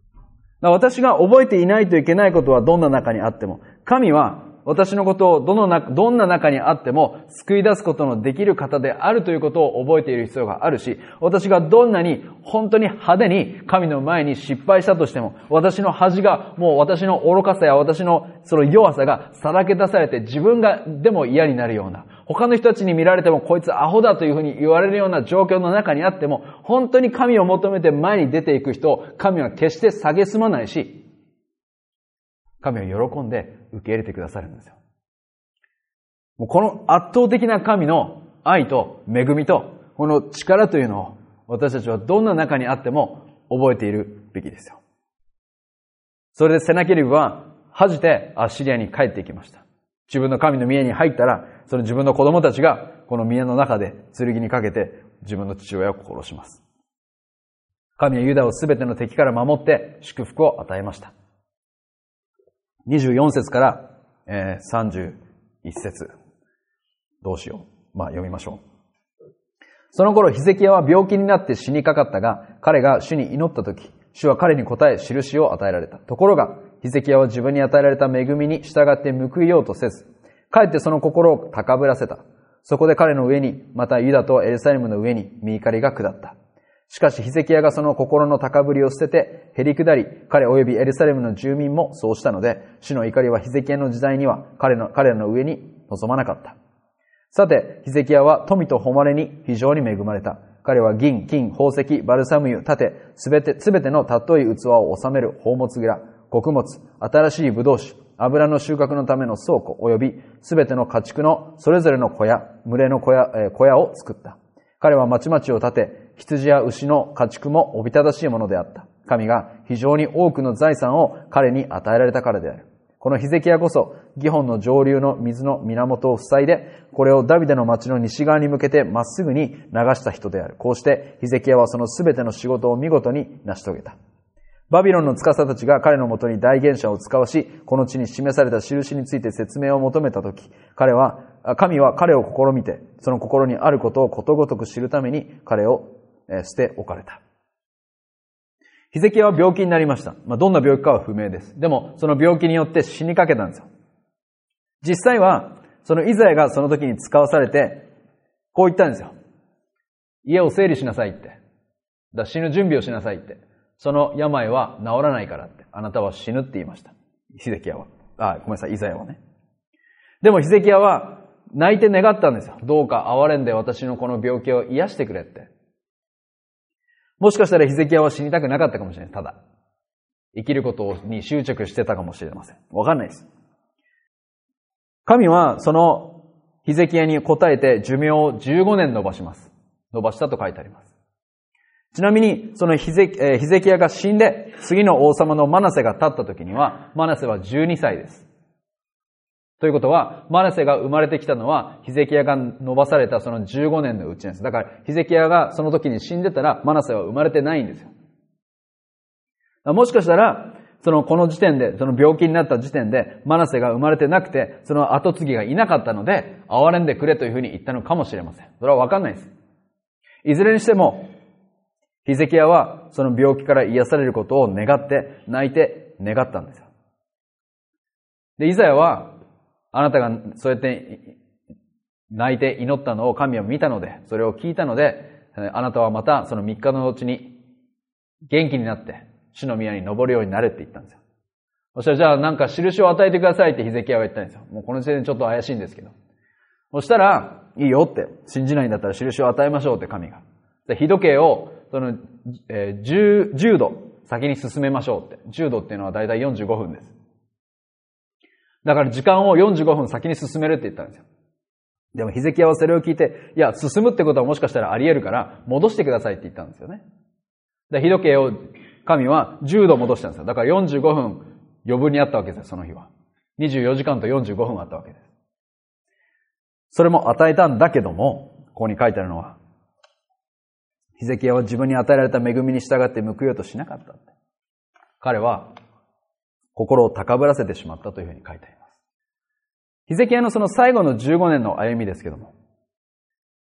私が覚えていないといけないことはどんな中にあっても、神は私のことをどのな、どんな中にあっても救い出すことのできる方であるということを覚えている必要があるし、私がどんなに本当に派手に神の前に失敗したとしても、私の恥がもう私の愚かさや私のその弱さがさらけ出されて自分がでも嫌になるような、他の人たちに見られてもこいつアホだというふうに言われるような状況の中にあっても、本当に神を求めて前に出ていく人を神は決して蔑まないし、神は喜んで受け入れてくださるんですよ。もうこの圧倒的な神の愛と恵みとこの力というのを私たちはどんな中にあっても覚えているべきですよ。それでセナケリブは恥じてアッシリアに帰っていきました。自分の神の宮に入ったら、その自分の子供たちがこの宮の中で剣にかけて自分の父親を殺します。神はユダをすべての敵から守って祝福を与えました。にじゅうよん節から、えー、さんじゅういち節。どうしよう。まあ読みましょう。その頃ヒゼキヤは病気になって死にかかったが、彼が主に祈ったとき、主は彼に答え印を与えられた。ところが、ヒゼキヤは自分に与えられた恵みに従って報いようとせず、かえってその心を高ぶらせた。そこで彼の上に、またユダとエルサレムの上に御怒りが下った。しかしヒゼキヤがその心の高ぶりを捨てて、へり下り、彼及びエルサレムの住民もそうしたので、主の怒りはヒゼキヤの時代には彼の、彼らの上に臨まなかった。さて、ヒゼキヤは富と誉れに非常に恵まれた。彼は銀、金、宝石、バルサム油、盾、すべて、すべての尊い器を収める宝物蔵、穀物、新しい葡萄酒、油の収穫のための倉庫、及びすべての家畜のそれぞれの小屋、群れの小屋、えー、小屋を作った。彼は町々を建て、羊や牛の家畜もおびただしいものであった。神が非常に多くの財産を彼に与えられたからである。このヒゼキヤこそ、ギホンの上流の水の源を塞いで、これをダビデの町の西側に向けてまっすぐに流した人である。こうして、ヒゼキヤはそのすべての仕事を見事に成し遂げた。バビロンの司たちが彼のもとに代言者を使わし、この地に示された印について説明を求めたとき、彼は、神は彼を試みて、その心にあることをことごとく知るために彼を捨て置かれた。ヒゼキヤは病気になりました。まあ、どんな病気かは不明です。でも、その病気によって死にかけたんですよ。実際は、そのイザヤがその時に使わされて、こう言ったんですよ。家を整理しなさいって。だ死ぬ準備をしなさいって。その病は治らないからって。あなたは死ぬって言いました。ヒゼキヤは。あ、ごめんなさい、イザヤはね。でもヒゼキヤは泣いて願ったんですよ。どうか憐れんで私のこの病気を癒してくれって。もしかしたらヒゼキヤは死にたくなかったかもしれない。ただ、生きることに執着してたかもしれません。わかんないです。神はそのヒゼキヤに答えて寿命をじゅうごねん伸ばします。伸ばしたと書いてあります。ちなみに、そのヒゼ、えー、ヒゼキヤが死んで、次の王様のマナセが立った時には、マナセはじゅうにさいです。ということは、マナセが生まれてきたのは、ヒゼキヤが伸ばされたそのじゅうごねんのうちなんです。だから、ヒゼキヤがその時に死んでたら、マナセは生まれてないんですよ。もしかしたら、その、この時点で、その病気になった時点で、マナセが生まれてなくて、その後継ぎがいなかったので、憐れんでくれというふうに言ったのかもしれません。それはわかんないです。いずれにしても、ヒゼキヤはその病気から癒されることを願って、泣いて願ったんですよ。で、イザヤは、あなたがそうやって泣いて祈ったのを神は見たので、それを聞いたので、あなたはまたそのみっかのうちに元気になって、主の宮に登るようになるって言ったんですよ。そしたらじゃあなんか印を与えてくださいってヒゼキヤは言ったんですよ。もうこの時点でちょっと怪しいんですけど。そしたら、いいよって、信じないんだったら印を与えましょうって神が。で、日時計を、その、えー、じゅう、じゅうど先に進めましょうって。じゅうどっていうのはだいたいよんじゅうごふんです。だから時間をよんじゅうごふん先に進めるって言ったんですよ。でもヒゼキヤはそれを聞いて、いや、進むってことはもしかしたらあり得るから、戻してくださいって言ったんですよね。で、日時計を神はじゅうど戻したんですよ。だからよんじゅうごふん余分にあったわけですよ、その日は。にじゅうよじかんとよんじゅうごふんあったわけです。それも与えたんだけども、ここに書いてあるのは、ヒゼキヤは自分に与えられた恵みに従って報いようとしなかった。彼は心を高ぶらせてしまったというふうに書いてあります。ヒゼキヤのその最後のじゅうごねんの歩みですけども、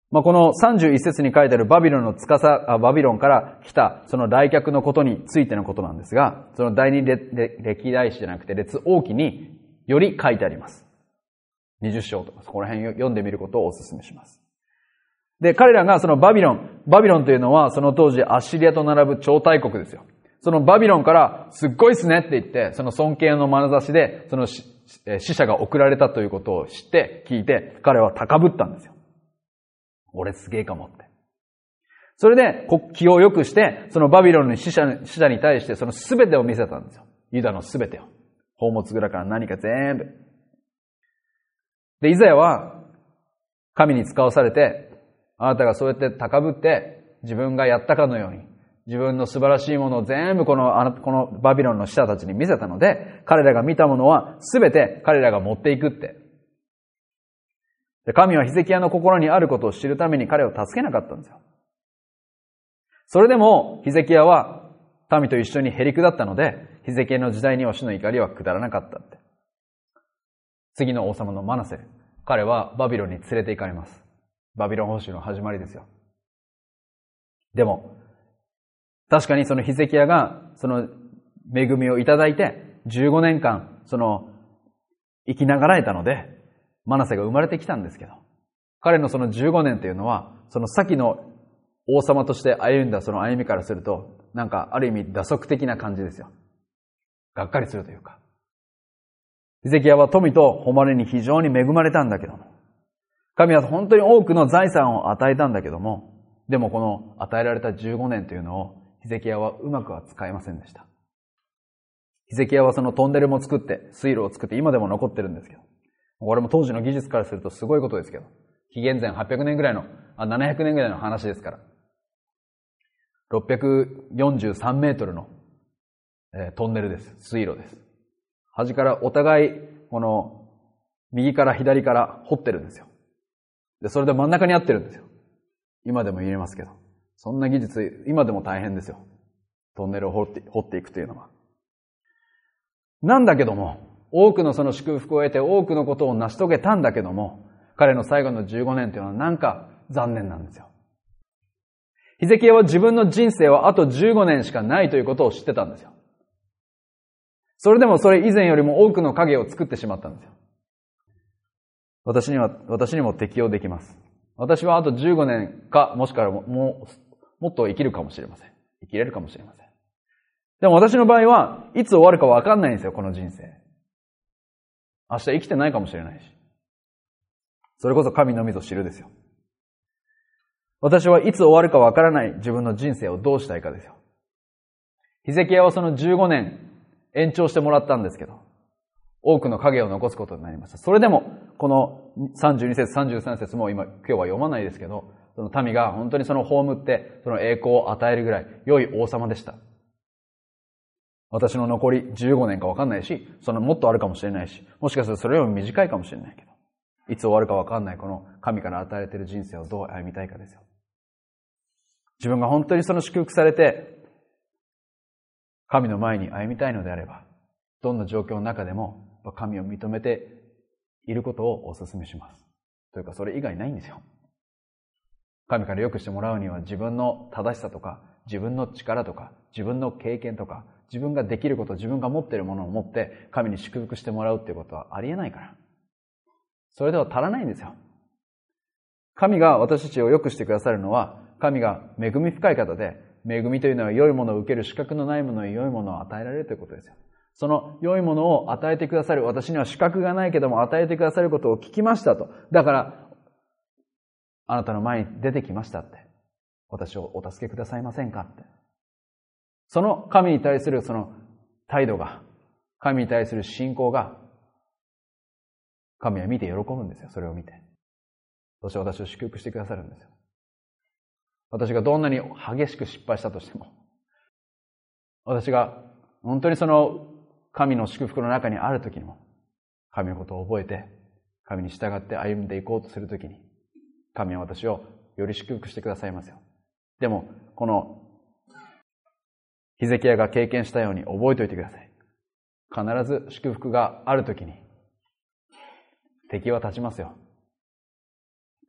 まあ、このさんじゅういっ節に書いてあるバビロンの司あ、バビロンから来たその来客のことについてのことなんですが、その第二歴代史じゃなくて列王記により書いてあります。にじゅっ章とか、そこら辺読んでみることをお勧めします。で、彼らがそのバビロン、バビロンというのはその当時アッシリアと並ぶ超大国ですよ。そのバビロンからすっごいっすねって言って、その尊敬の眼差しで、その死者が送られたということを知って、聞いて、彼は高ぶったんですよ。俺すげえかもって。それで、気を良くして、そのバビロンの死者、死者に対してその全てを見せたんですよ。ユダの全てを。宝物蔵から何か全部。で、イザヤは、神に使わされて、あなたがそうやって高ぶって、自分がやったかのように、自分の素晴らしいものを全部この、あの、このバビロンの死者たちに見せたので、彼らが見たものは全て彼らが持っていくって。で、神はヒゼキヤの心にあることを知るために彼を助けなかったんですよ。それでも、ヒゼキヤは民と一緒にへり下ったので、ヒゼキヤの時代には主の怒りは下らなかったって。次の王様のマナセ。彼はバビロンに連れて行かれます。バビロン捕囚の始まりですよ。でも、確かにそのヒゼキヤがその恵みをいただいてじゅうごねんかんその生きながらえたのでマナセが生まれてきたんですけど、彼のそのじゅうごねんというのはその先の王様として歩んだその歩みからするとなんかある意味打足的な感じですよ。がっかりするというか。ヒゼキヤは富と誉れに非常に恵まれたんだけども、神は本当に多くの財産を与えたんだけども、でもこの与えられたじゅうごねんというのをヒゼキヤはうまくは使えませんでした。ヒゼキヤはそのトンネルも作って、水路を作って今でも残ってるんですけど、これも当時の技術からするとすごいことですけど、紀元前はっぴゃくねんぐらいの、あ、ななひゃくねんぐらいの話ですから、ろっぴゃくよんじゅうさんメートルの、えー、トンネルです。水路です。端からお互い、この、右から左から掘ってるんですよ。で、それで真ん中に合ってるんですよ。今でも言えますけど。そんな技術、今でも大変ですよ。トンネルを掘って、掘っていくというのは。なんだけども、多くのその祝福を得て多くのことを成し遂げたんだけども、彼の最後のじゅうごねんというのはなんか残念なんですよ。ヒゼキヤは自分の人生はあとじゅうごねんしかないということを知ってたんですよ。それでもそれ以前よりも多くの影を作ってしまったんですよ。私には、私にも適用できます。私はあとじゅうごねんか、もしくはもう、もっと生きるかもしれません。生きれるかもしれません。でも私の場合は、いつ終わるかわかんないんですよ、この人生。明日生きてないかもしれないし。それこそ神のみぞ知るですよ。私はいつ終わるかわからない自分の人生をどうしたいかですよ。ヒゼキヤはそのじゅうごねん延長してもらったんですけど、多くの影を残すことになりました。それでも、このさんじゅうに節、さんじゅうさん節も今、今日は読まないですけど、その民が本当にその葬って、その栄光を与えるぐらい良い王様でした。私の残りじゅうごねんかわかんないし、そのもっとあるかもしれないし、もしかするとそれよりも短いかもしれないけど、いつ終わるかわかんないこの神から与えられている人生をどう歩みたいかですよ。自分が本当にその祝福されて、神の前に歩みたいのであれば、どんな状況の中でも神を認めていることをお勧めします。というかそれ以外ないんですよ。神から良くしてもらうには自分の正しさとか、自分の力とか、自分の経験とか、自分ができること、自分が持っているものを持って神に祝福してもらうっていうことはありえないから。それでは足らないんですよ。神が私たちを良くしてくださるのは、神が恵み深い方で、恵みというのは良いものを受ける資格のないものに良いものを与えられるということですよ。その良いものを与えてくださる、私には資格がないけども与えてくださることを聞きましたと。だから、あなたの前に出てきましたって。私をお助けくださいませんかって。その神に対するその態度が、神に対する信仰が、神は見て喜ぶんですよ、それを見て。そして私を祝福してくださるんですよ。私がどんなに激しく失敗したとしても、私が本当にその神の祝福の中にあるときにも、神のことを覚えて、神に従って歩んでいこうとするときに、神は私をより祝福してくださいますよ。でも、このヒゼキヤが経験したように覚えておいてください。必ず祝福があるときに、敵は立ちますよ。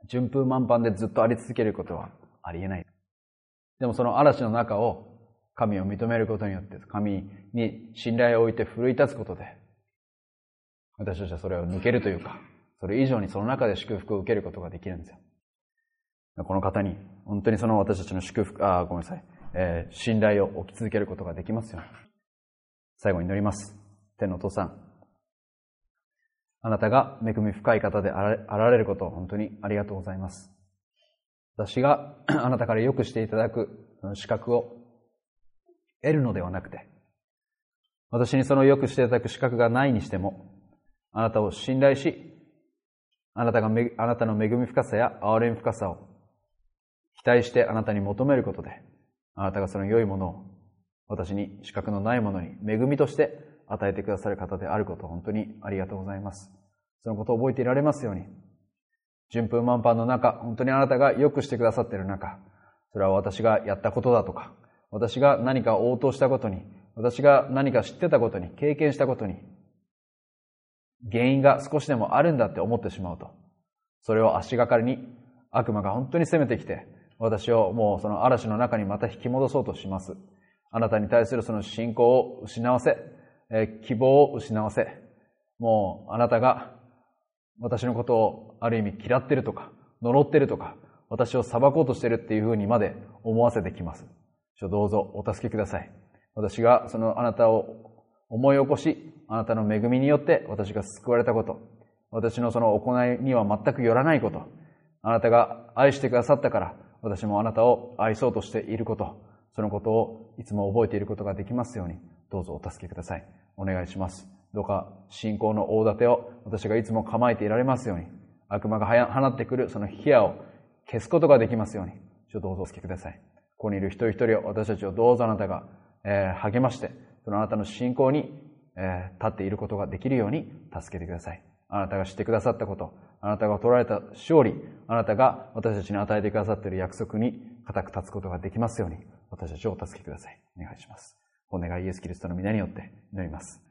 順風満帆でずっとあり続けることはありえない。でもその嵐の中を神を認めることによって、神に信頼を置いて奮い立つことで、私たちはそれを抜けるというか、それ以上にその中で祝福を受けることができるんですよ。この方に本当にその私たちの祝福、あ、ごめんなさい、えー、信頼を置き続けることができますように。最後に祈ります。天のお父さん、あなたが恵み深い方であられることを本当にありがとうございます。私があなたから良くしていただく資格を得るのではなくて、私にその良くしていただく資格がないにしても、あなたを信頼し、あなたがめ、あなたの恵み深さや憐れみ深さを期待してあなたに求めることで、あなたがその良いものを私に資格のないものに恵みとして与えてくださる方であることを本当にありがとうございます。そのことを覚えていられますように、順風満帆の中、本当にあなたが良くしてくださっている中、それは私がやったことだとか、私が何か応答したことに、私が何か知ってたことに、経験したことに、原因が少しでもあるんだって思ってしまうと、それを足がかりに悪魔が本当に攻めてきて、私をもうその嵐の中にまた引き戻そうとします。あなたに対するその信仰を失わせ、えー、希望を失わせ、もうあなたが私のことをある意味嫌ってるとか、呪ってるとか、私を裁こうとしてるっていうふうにまで思わせてきます。どうぞお助けください。私がそのあなたを思い起こし、あなたの恵みによって私が救われたこと、私のその行いには全くよらないこと、あなたが愛してくださったから、私もあなたを愛そうとしていること、そのことをいつも覚えていることができますように、どうぞお助けください。お願いします。どうか信仰の大盾を私がいつも構えていられますように、悪魔が放ってくるその火矢を消すことができますように、どうぞお助けください。ここにいる一人一人を、私たちをどうぞあなたが、えー、励まして、そのあなたの信仰に、えー、立っていることができるように助けてください。あなたが知ってくださったこと、あなたが取られた勝利、あなたが私たちに与えてくださっている約束に固く立つことができますように、私たちをお助けください。お願いします。お願いイエスキリストの皆によって祈ります。